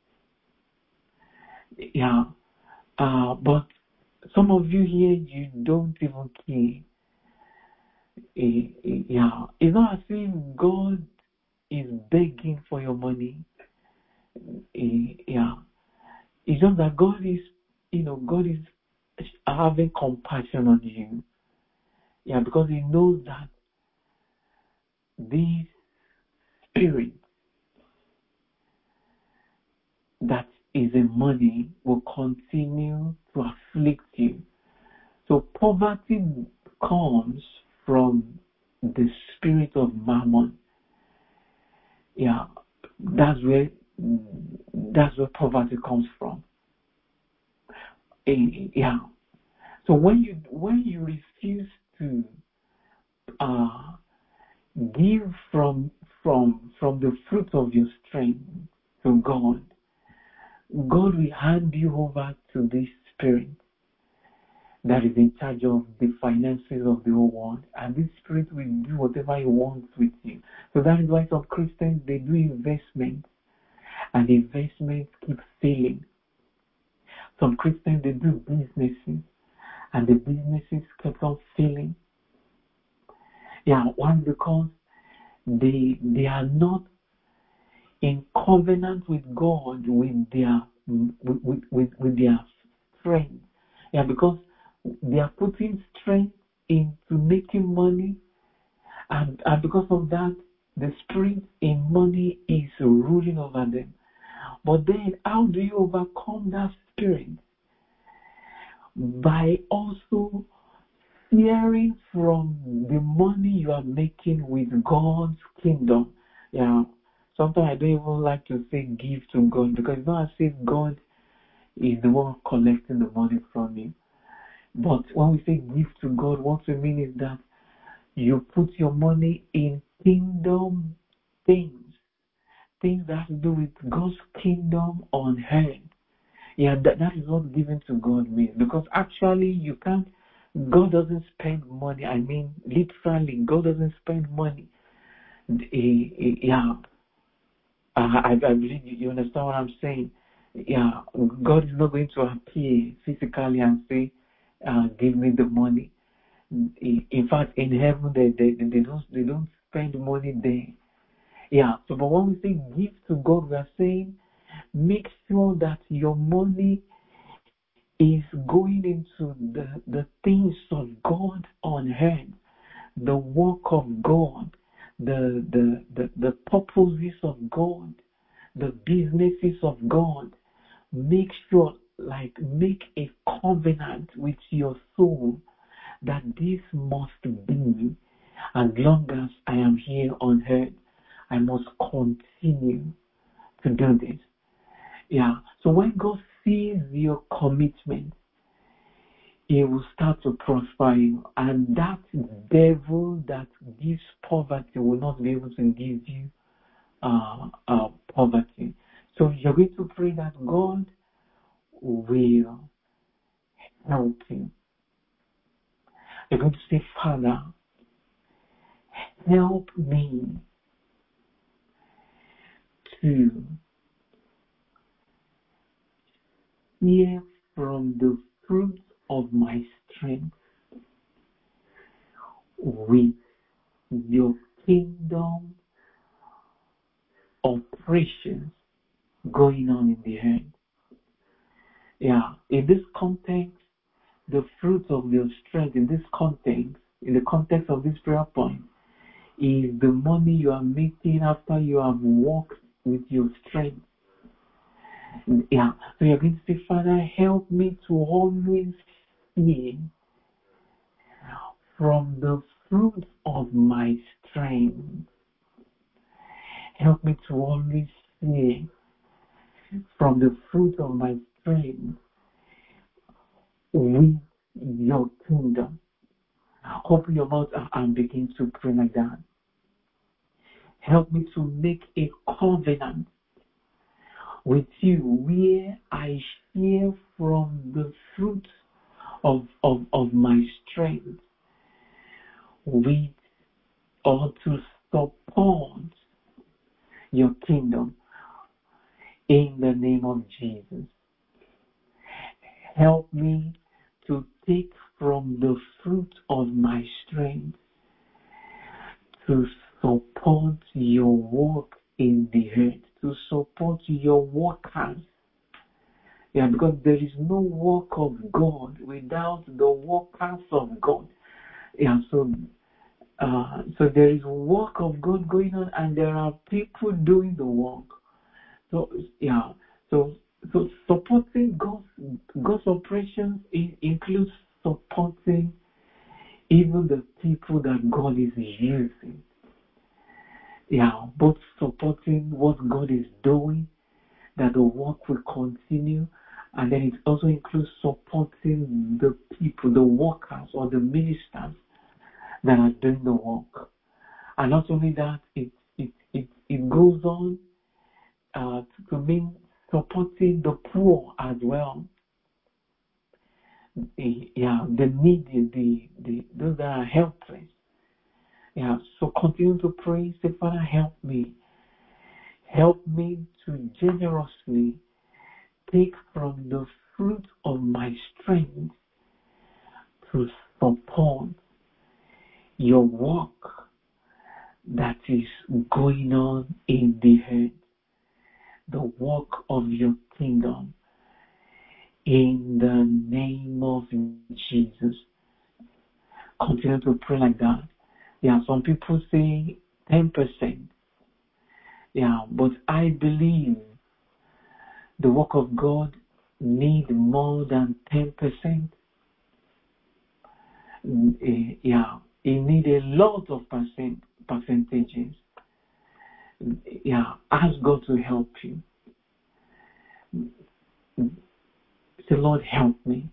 S1: But some of you here, you don't even care. It's not as if God is begging for your money. It's just that God is having compassion on you. Because He knows that this spirit that is a money will continue to afflict you. So poverty comes from the spirit of mammon. Yeah, that's where poverty comes from. Yeah. So when you refuse to give from the fruit of your strength to God, God will hand you over to this spirit that is in charge of the finances of the whole world, and this spirit will do whatever he wants with you. So that is why some Christians, they do investments, and the investments keep failing. Some Christians, they do businesses, and the businesses keep on failing. Yeah, one, because they are not in covenant with God with their strength. Yeah, because they are putting strength into making money, and because of that, the spirit in money is ruling over them. But then, how do you overcome that spirit? By also fearing from the money you are making with God's kingdom. Yeah, sometimes I don't even like to say give to God, because it's not as if God is the one collecting the money from you. But when we say give to God, what we mean is that you put your money in kingdom things that have to do with God's kingdom on earth. Yeah, that is what giving to God means. Because actually, God doesn't spend money. I mean, literally, God doesn't spend money. Yeah, I believe you understand what I'm saying. Yeah, God is not going to appear physically and say, "Give me the money." In fact, in heaven, they don't spend money there. Yeah. So, but when we say give to God, we are saying make sure that your money is going into the things of God on earth, the work of God, the purposes of God, the businesses of God. Make sure, make a covenant with your soul that this must be, as long as I am here on earth, I must continue to do this. Yeah. So when God sees your commitment, he will start to prosper you. And that devil that gives poverty will not be able to give you poverty. So you're going to pray that God will help you. You're going to say, Father, help me to hear from the fruit of my strength with your kingdom operations going on in the earth. Yeah, in this context, the fruit of your strength in this context, in the context of this prayer point, is the money you are making after you have worked with your strength. Yeah, so you're going to say, Father, help me to always hear from the fruit of my strength. Help me to always hear from the fruit of my strength with your kingdom. Open your mouth and begin to pray like that. Help me to make a covenant with you where I share from the fruit of my strength with, or to support your kingdom in the name of Jesus. Help me to take from the fruit of my strength to support your work in the earth, to support your workers. Yeah, because there is no work of God without the workers of God. Yeah, so there is work of God going on, and there are people doing the work. So yeah, so So supporting God's operations includes supporting even the people that God is using. Yeah, both supporting what God is doing, that the work will continue, and then it also includes supporting the people, the workers or the ministers that are doing the work. And not only that, it goes on to mean supporting the poor as well. Yeah, the needy, those that are helpless. Yeah, so continue to pray. Say, Father, help me. Help me to generously take from the fruit of my strength to support your work that is going on in the earth, the work of your kingdom. In the name of Jesus. Continue to pray like that. Yeah, some people say 10%. Yeah, but I believe the work of God need more than 10%. Yeah, it need a lot of percentages. Yeah, ask God to help you. Say, Lord, help me.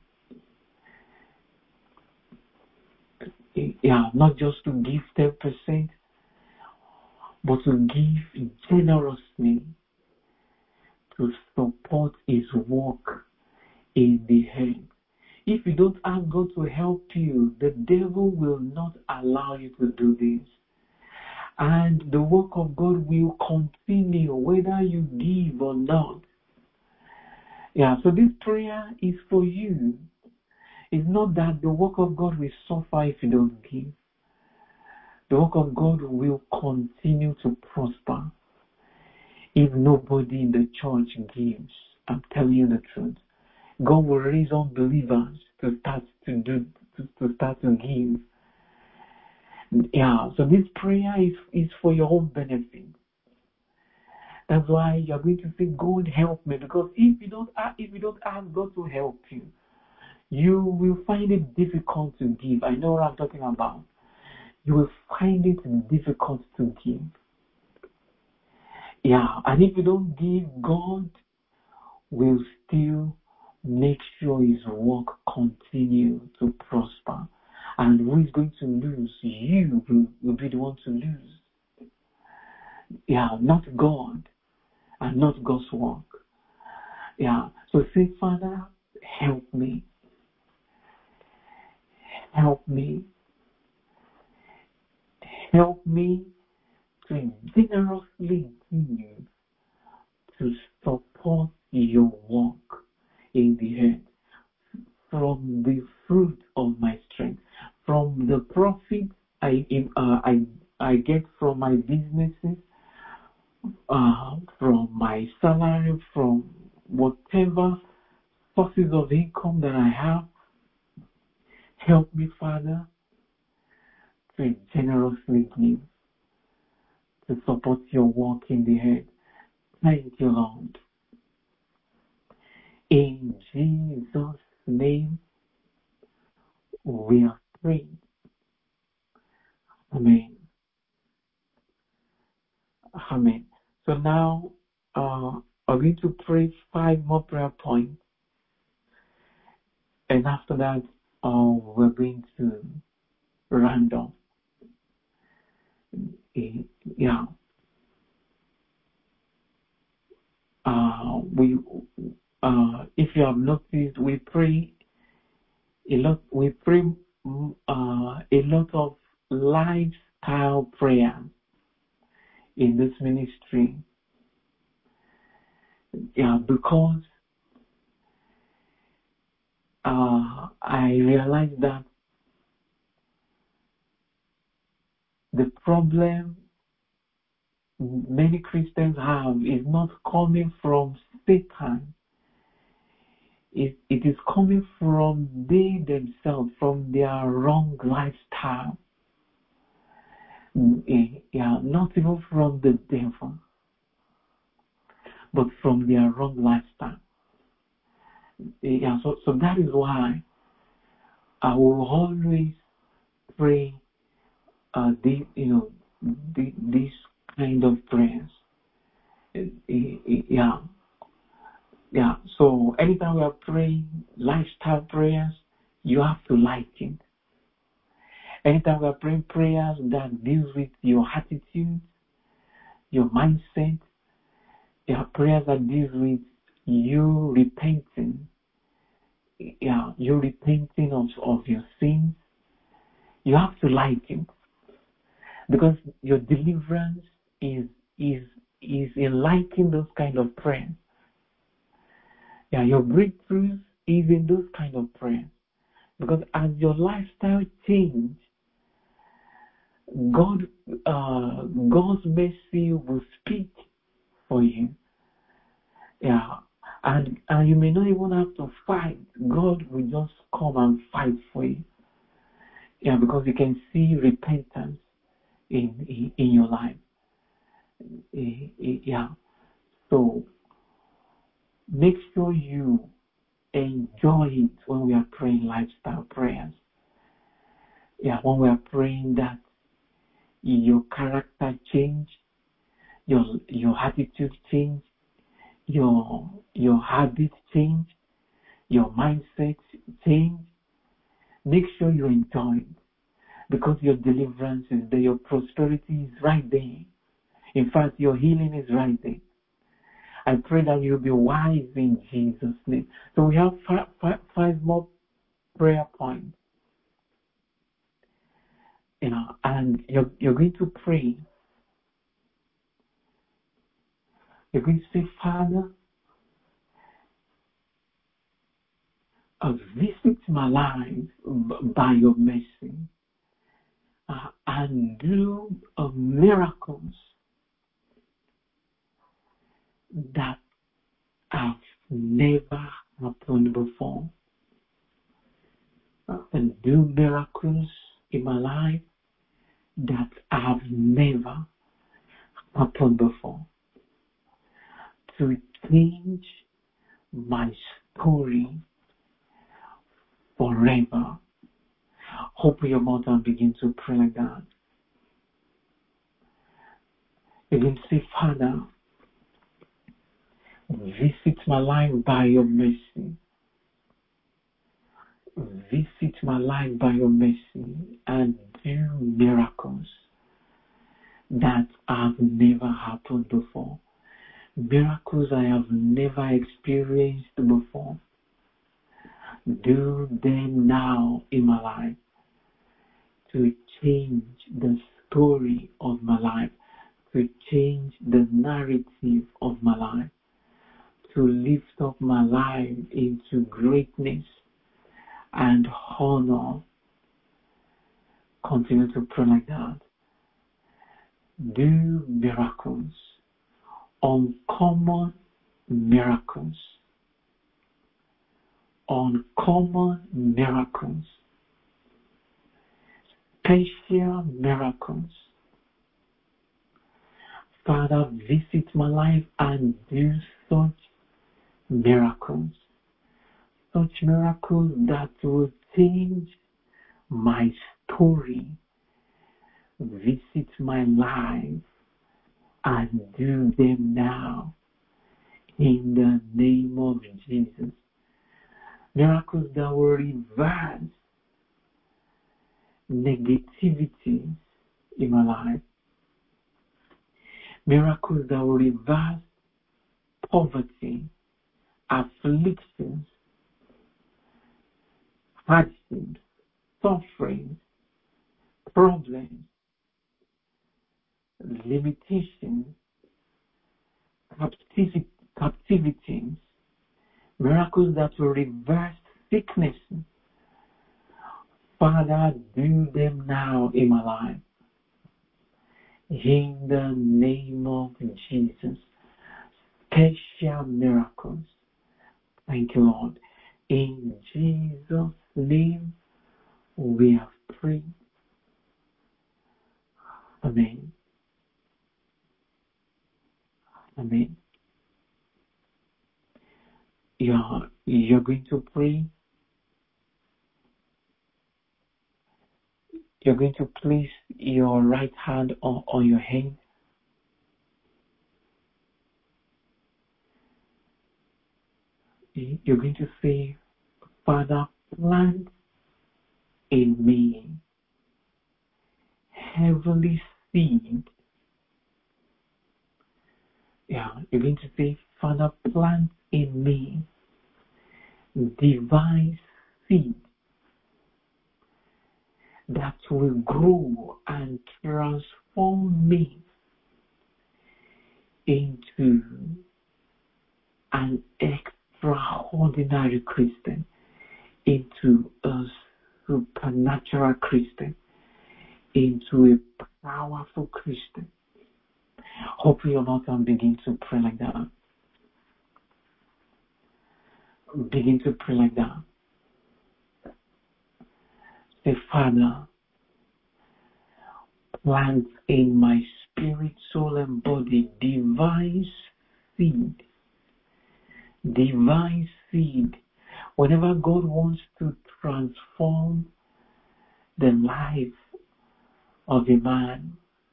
S1: Yeah, not just to give 10%, but to give generously to support His work in the earth. If you don't ask God to help you, the devil will not allow you to do this. And the work of God will continue whether you give or not. Yeah, so this prayer is for you. It's not that the work of God will suffer if you don't give. The work of God will continue to prosper if nobody in the church gives. I'm telling you the truth. God will raise up believers to start to give. Yeah, so this prayer is for your own benefit. That's why you're going to say, God help me, because if you don't ask God to help you, you will find it difficult to give. I know what I'm talking about. You will find it difficult to give. Yeah, and if you don't give, God will still make sure His work continue to prosper. And who is going to lose? You will be the one to lose. Yeah, not God and not God's work. Yeah, so say, Father, help me. Help me. Help me to generously give to support your work in the earth from the fruit of my strength, from the profit I get from my businesses, from my salary, from whatever sources of income that I have. Help me, Father, to generously give to support your work in the earth. Thank you, Lord. In Jesus' name, we are praying. Amen. Amen. So now, I'm going to pray 5 more prayer points. And after that, we're going to round off. Yeah. If you have noticed, we pray a lot. We pray a lot of lifestyle prayer in this ministry. Yeah, because I realized that the problem many Christians have is not coming from Satan. It is coming from they themselves, from their wrong lifestyle. Yeah, not even from the devil, but from their wrong lifestyle. Yeah, so that is why I will always pray these kind of prayers. Yeah. Yeah. So anytime we are praying lifestyle prayers, you have to like it. Anytime we are praying prayers that deals with your attitude, your mindset, yeah, prayers that deals with you repenting, yeah, you repenting of your sins, you have to like it. Because your deliverance is in liking those kind of prayers. Yeah, your breakthroughs is in those kind of prayers. Because as your lifestyle change, God's mercy will speak for you. Yeah, and you may not even have to fight. God will just come and fight for you. Yeah, because you can see repentance in your life. Yeah, so make sure you enjoy it when we are praying lifestyle prayers. Yeah, when we are praying that your character change, your attitude change, your habit change, your mindset change. Make sure you enjoy it, because your deliverance is there, your prosperity is right there. In fact, your healing is right there. I pray that you'll be wise in Jesus' name. So we have five more prayer points. And you're going to pray. You're going to say, Father, visit my life by your mercy, and do miracles that have never happened before. And do miracles in my life that have never happened before. To change my story forever. Open your mouth and begin to pray like that. Begin to say, Father, visit my life by your mercy. Visit my life by your mercy and do miracles that have never happened before. Miracles I have never experienced before. Do them now in my life to change the story of my life, to change the narrative of my life, to lift up my life into greatness and honor. Continue to pray like that. Do miracles, uncommon miracles, uncommon miracles, special miracles. Father, visit my life and do such miracles that will change my story. Visit my life and do them now in the name of Jesus. Miracles that will reverse negativity in my life. Miracles that will reverse poverty, afflictions, hardships, suffering, problems, limitations, captivities, miracles that will reverse sickness. Father, do them now in my life. In the name of Jesus. Special miracles. Thank you, Lord. In Jesus' name, we have prayed. Amen. Amen. You're going to pray. You're going to place your right hand on your head. You're going to say, Father, plant in me heavenly seed. You're going to say, Father, plant in me divine seed that will grow and transform me into an extraordinary Christian, into a supernatural Christian, into a powerful Christian. Open your mouth and begin to pray like that. Begin to pray like that. Say, Father, plant in my spirit, soul, and body divine seed. Divine seed. Whenever God wants to transform the life of a man,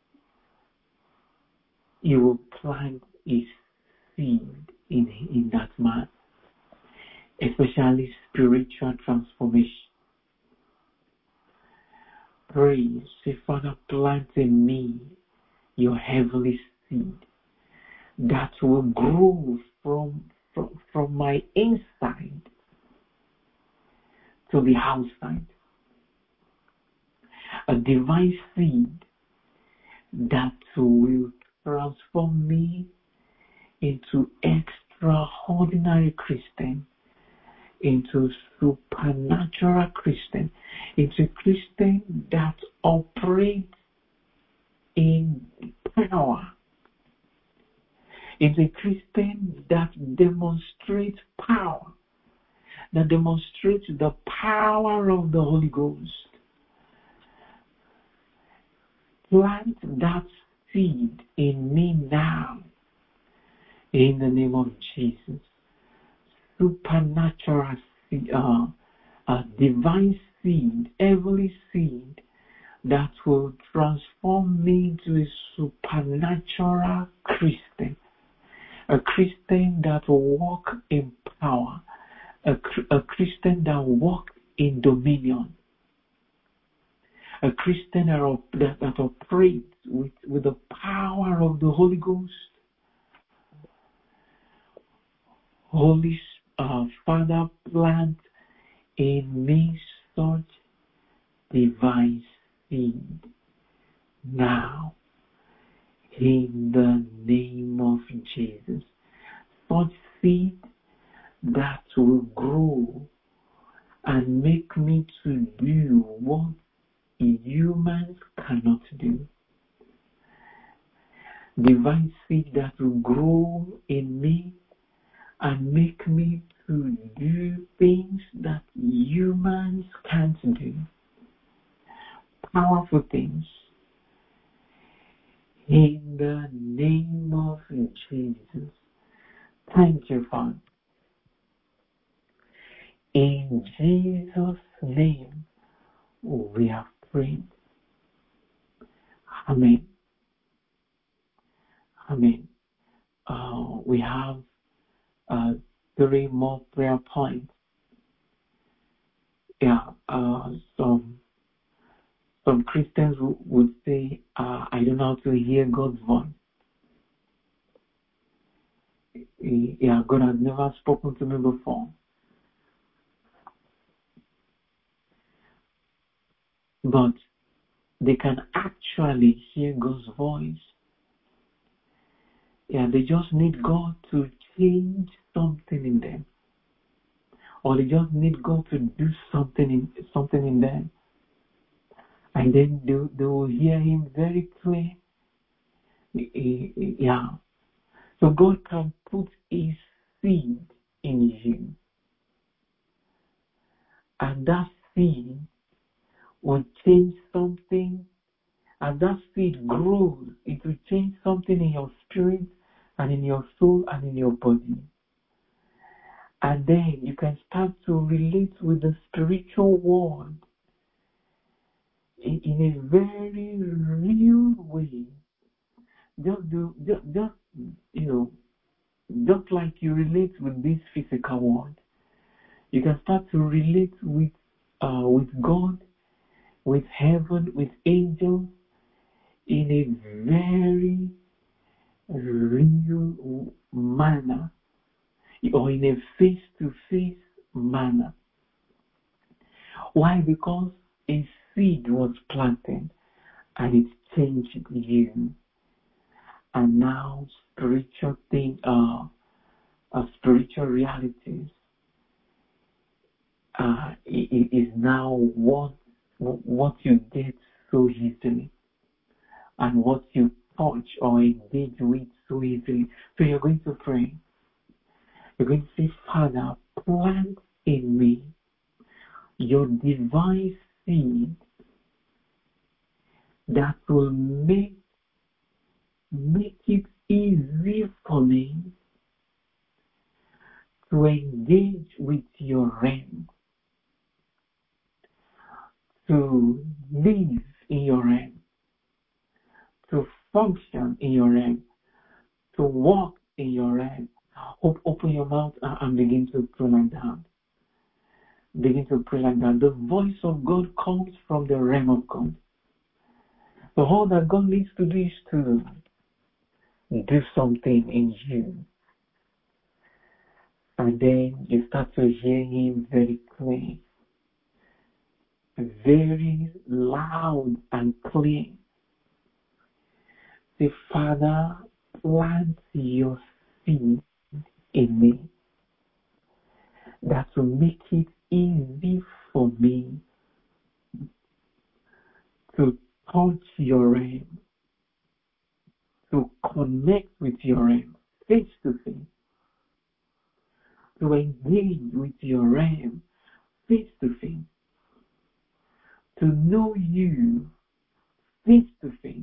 S1: He will plant His seed in that man, especially spiritual transformation. Pray, say, Father, plant in me your heavenly seed that will grow from my inside to the outside. A divine seed that will transform me into extraordinary Christian, into supernatural Christian, into a Christian that operates in power, into a Christian that demonstrates power, that demonstrates the power of the Holy Ghost. Plant that seed in me now, in the name of Jesus. Supernatural seed, divine seed, heavenly seed that will transform me into a supernatural Christian, a Christian that will walk in power, a Christian that will walk in dominion, a Christian that operates with the power of the Holy Ghost. Holy Father, plant in me such divine seed now, in the name of Jesus. Such seed that will grow and make me to do what humans cannot do. Divine seed that will grow in me and make me to do things that humans can't do. Powerful things. In the name of Jesus. Thank you, Father. In Jesus' name, we have prayed. Amen. Amen. We have 3 more prayer points. Some Christians would say, I don't know how to hear God's voice. God has never spoken to me before. But they can actually hear God's voice. They just need God to change something in them. Or they just need God to do something in them. And then they will hear Him very clear. So God can put His seed in you. And that seed will change something. As that seed grows, it will change something in your spirit and in your soul and in your body. And then you can start to relate with the spiritual world in a very real way. Just just like you relate with this physical world, you can start to relate with God, with heaven, with angels in a very real manner, or in a face-to-face manner. Why? Because a seed was planted and it changed you. And now spiritual realities is now what you get so easily, and what you touch or engage with so easily. So you're going to pray. You're going to say, Father, plant in me your divine seed that will make it easy for me to engage with your realm, to live in your realm, to function in your realm, to walk in your realm. Open your mouth and begin to pray like that. Begin to pray like that. The voice of God comes from the realm of God. So all that God needs to do is to do something in you. And then you start to hear Him very clear, very loud and clear. Say, Father, plant your seed in me that will make it easy for me to touch your realm, to connect with your realm face to face, to engage with your realm face to face, to know you face to face.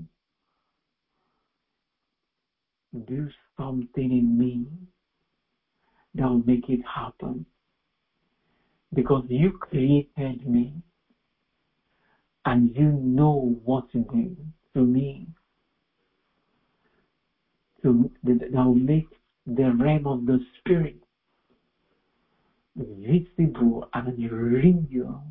S1: Do something in me that will make it happen. Because you created me and you know what to do to me. That will make the realm of the spirit visible and real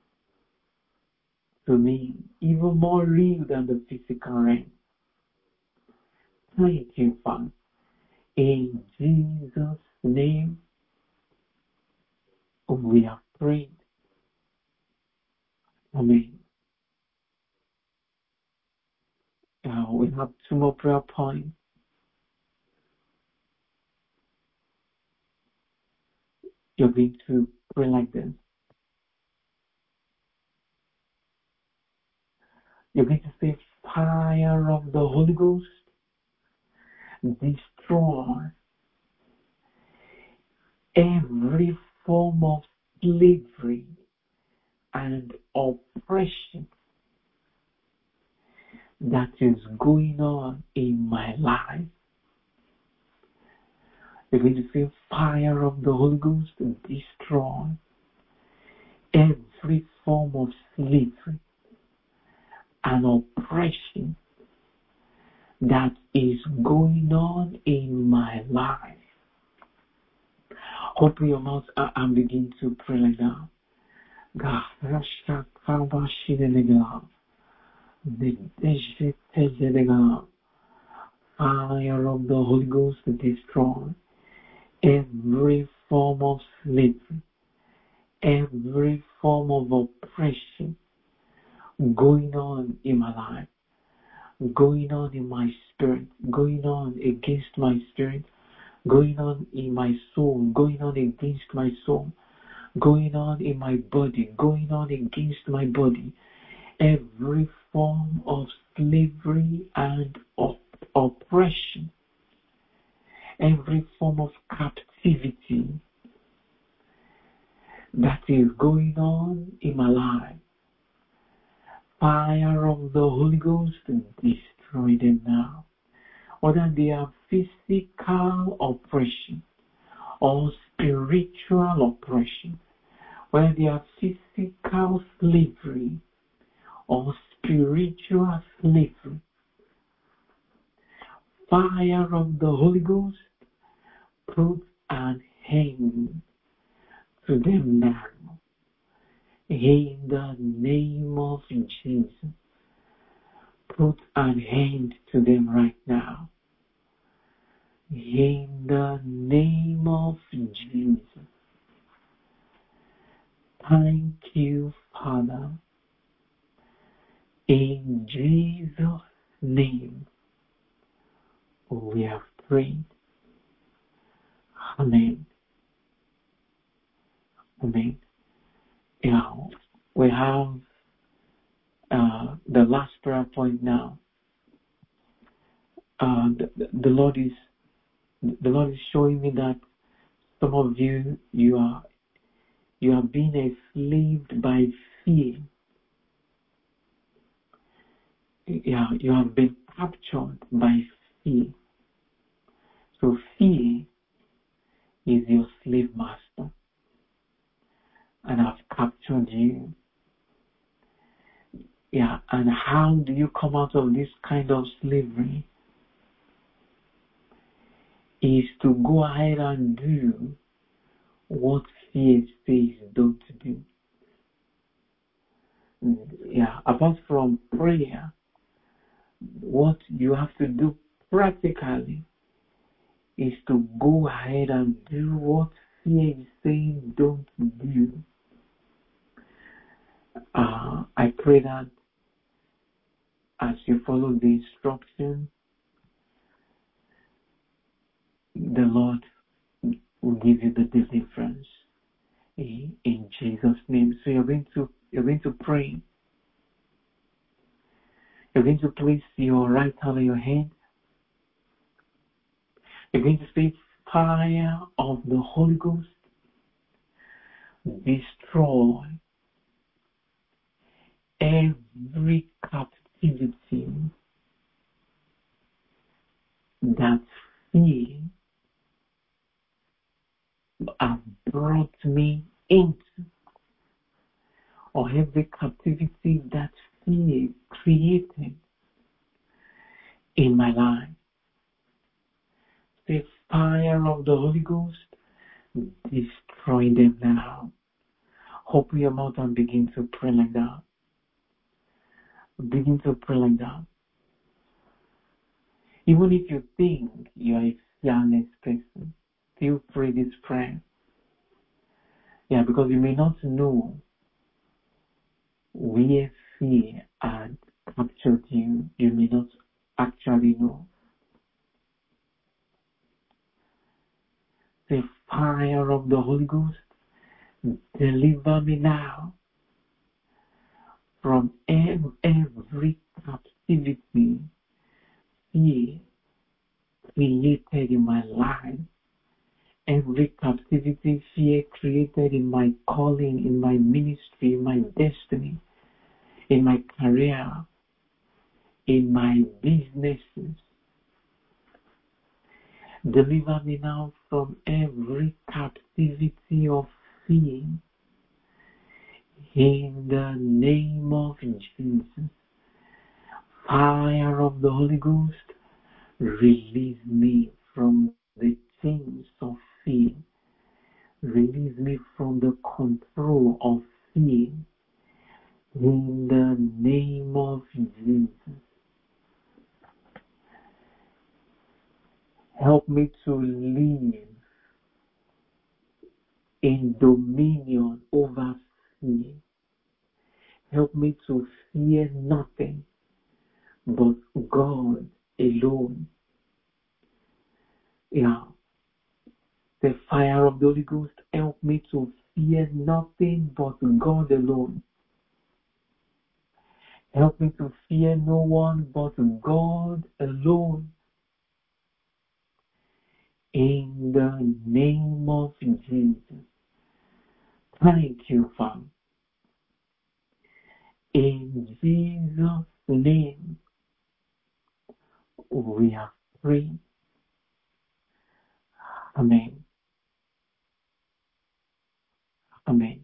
S1: to me, even more real than the physical realm. Thank you, Father. In Jesus' name, we have prayed. Amen. We have two more prayer points. You're going to pray like this. You're going to say, fire of the Holy Ghost, destroy every form of slavery and oppression that is going on in my life. You're going to say, fire of the Holy Ghost, destroy every form of slavery and oppression that is going on in my life. Open your mouth and begin to pray like that. Fire of the Holy Ghost to destroy every form of slavery, every form of oppression going on in my life, going on in my spirit, going on against my spirit, going on in my soul, going on against my soul, going on in my body, going on against my body. Every form of slavery and oppression, every form of captivity that is going on in my life. Fire of the Holy Ghost, destroy them now. Whether they are physical oppression or spiritual oppression, whether they are physical slavery or spiritual slavery, fire of the Holy Ghost, put an end to them now. In the name of Jesus, put an end to them right now. In the name of Jesus. Thank you, Father. In Jesus' name, we have prayed. Amen. Amen. Now, we have the last prayer point now. The Lord is showing me that some of you are being enslaved by fear. Yeah, you have been captured by fear. So fear is your slave master, and I've captured you. Yeah, and how do you come out of this kind of slavery? Is to go ahead and do what fear says don't do. Yeah, apart from prayer, what you have to do practically is to go ahead and do what fear is saying don't do. I pray that as you follow the instruction, the Lord will give you the deliverance in Jesus' name. So you're going to pray. You're going to place your right hand on your head. You're going to say, fire of the Holy Ghost, destroy every captivity that fear has brought me into, or every captivity that fear created in my life. The fire of the Holy Ghost, destroy them now. Open your mouth and begin to pray like that. Begin to pray like that. Even if you think you are a fearless person, still pray this prayer. Yeah, because you may not know where fear had captured you. You may not actually know. The fire of the Holy Ghost, deliver me now from every captivity fear created in my life, every captivity fear created in my calling, in my ministry, in my destiny, in my career, in my businesses. Deliver me now from every captivity of fear. In the name of Jesus, fire of the Holy Ghost, release me from the chains of fear. Release me from the control of fear. In the name of Jesus. Help me to live in dominion over fear. Help me to fear nothing but God alone. Yeah. The fire of the Holy Ghost, help me to fear nothing but God alone. Help me to fear no one but God alone. In the name of Jesus. Thank you, Father. In Jesus' name, we are free. Amen. Amen.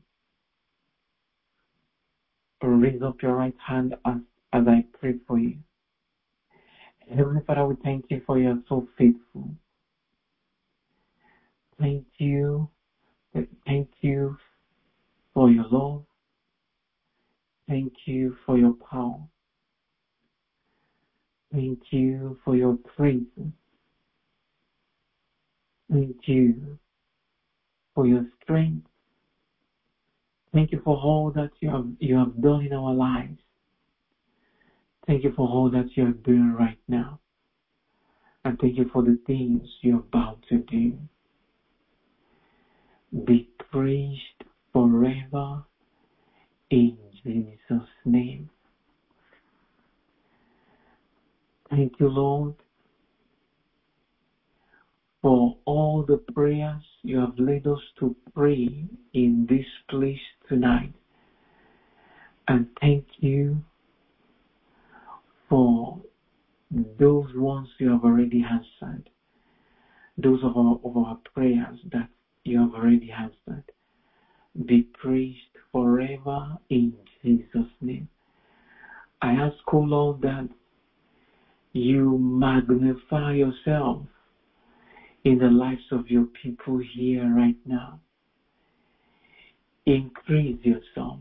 S1: Raise up your right hand as I pray for you. Heavenly Father, we thank you for you are so faithful. Thank you. Thank you for your love. Thank you for your power. Thank you for your presence. Thank you for your strength. Thank you for all that you have done in our lives. Thank you for all that you are doing right now. And thank you for the things you are about to do. Be praised forever in Jesus' name. Thank you, Lord, for all the prayers you have led us to pray in this place tonight. And thank you for those ones you have already answered, those of our prayers that you have already answered. Be praised forever in Jesus' name. I ask, O Lord, that you magnify yourself in the lives of your people here right now. Increase yourself,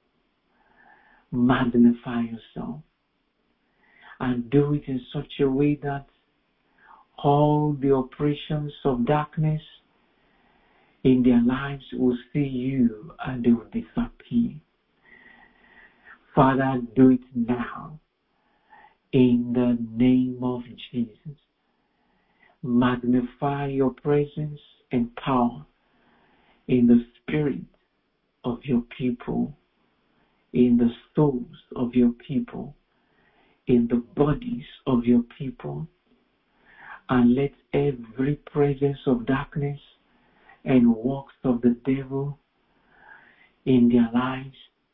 S1: magnify yourself, and do it in such a way that all the operations of darkness in their lives will see you and they will disappear. Father, do it now in the name of Jesus. Magnify your presence and power in the spirit of your people, in the souls of your people, in the bodies of your people, and let every presence of darkness and works of the devil in their lives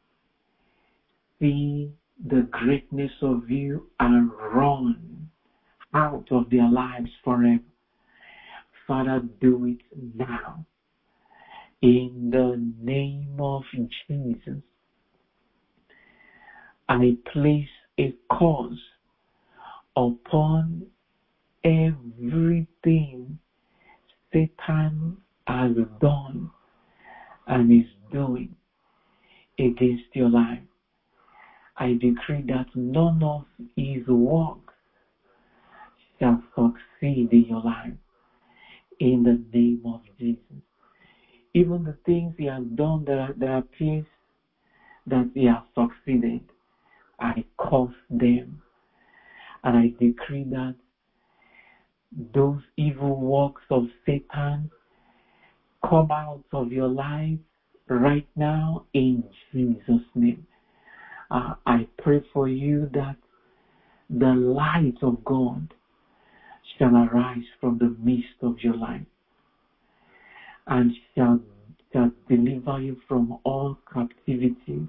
S1: see the greatness of you and run out of their lives forever. Father, do it now. In the name of Jesus, I place a curse upon everything Satan has done and is doing against your life. I decree that none of his works shall succeed in your life. In the name of Jesus. Even the things he has done that appears that he has succeeded, I curse them. And I decree that those evil works of Satan come out of your life right now in Jesus' name. I pray for you that the light of God shall arise from the midst of your life and shall deliver you from all captivities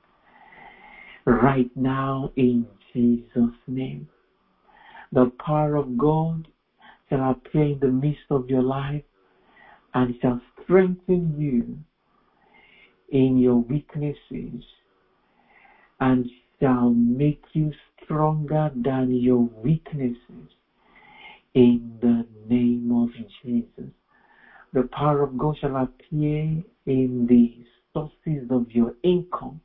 S1: right now in Jesus' name. The power of God shall appear in the midst of your life and shall strengthen you in your weaknesses and shall make you stronger than your weaknesses in the name of Jesus. The power of God shall appear in the sources of your income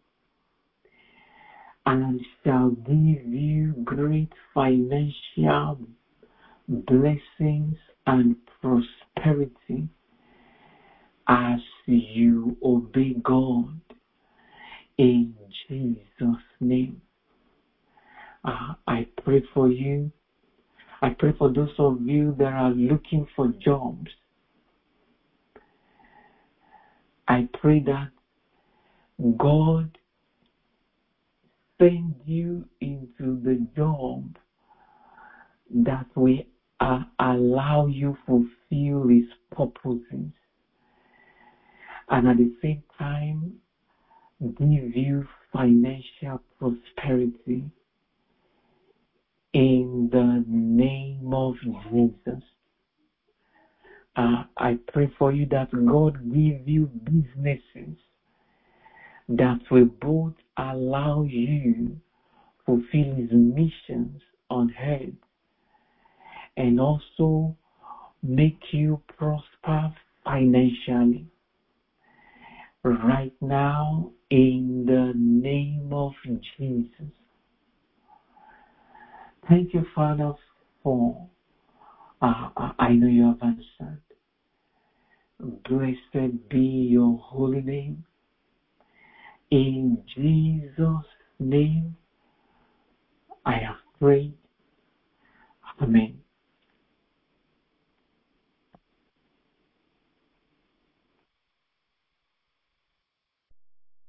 S1: and shall give you great financial blessings and prosperity as you obey God in Jesus' name. I pray for you. I pray for those of you that are looking for jobs. I pray that God send you into the job that will allow you fulfill His purposes, and at the same time give you financial prosperity in the name of Jesus. I pray for you that God give you businesses that will both allow you fulfill His missions on earth and also make you prosper financially. Right now, in the name of Jesus. Thank you, Father, for I know you have answered. Blessed be your holy name. In Jesus' name, I have prayed. Amen.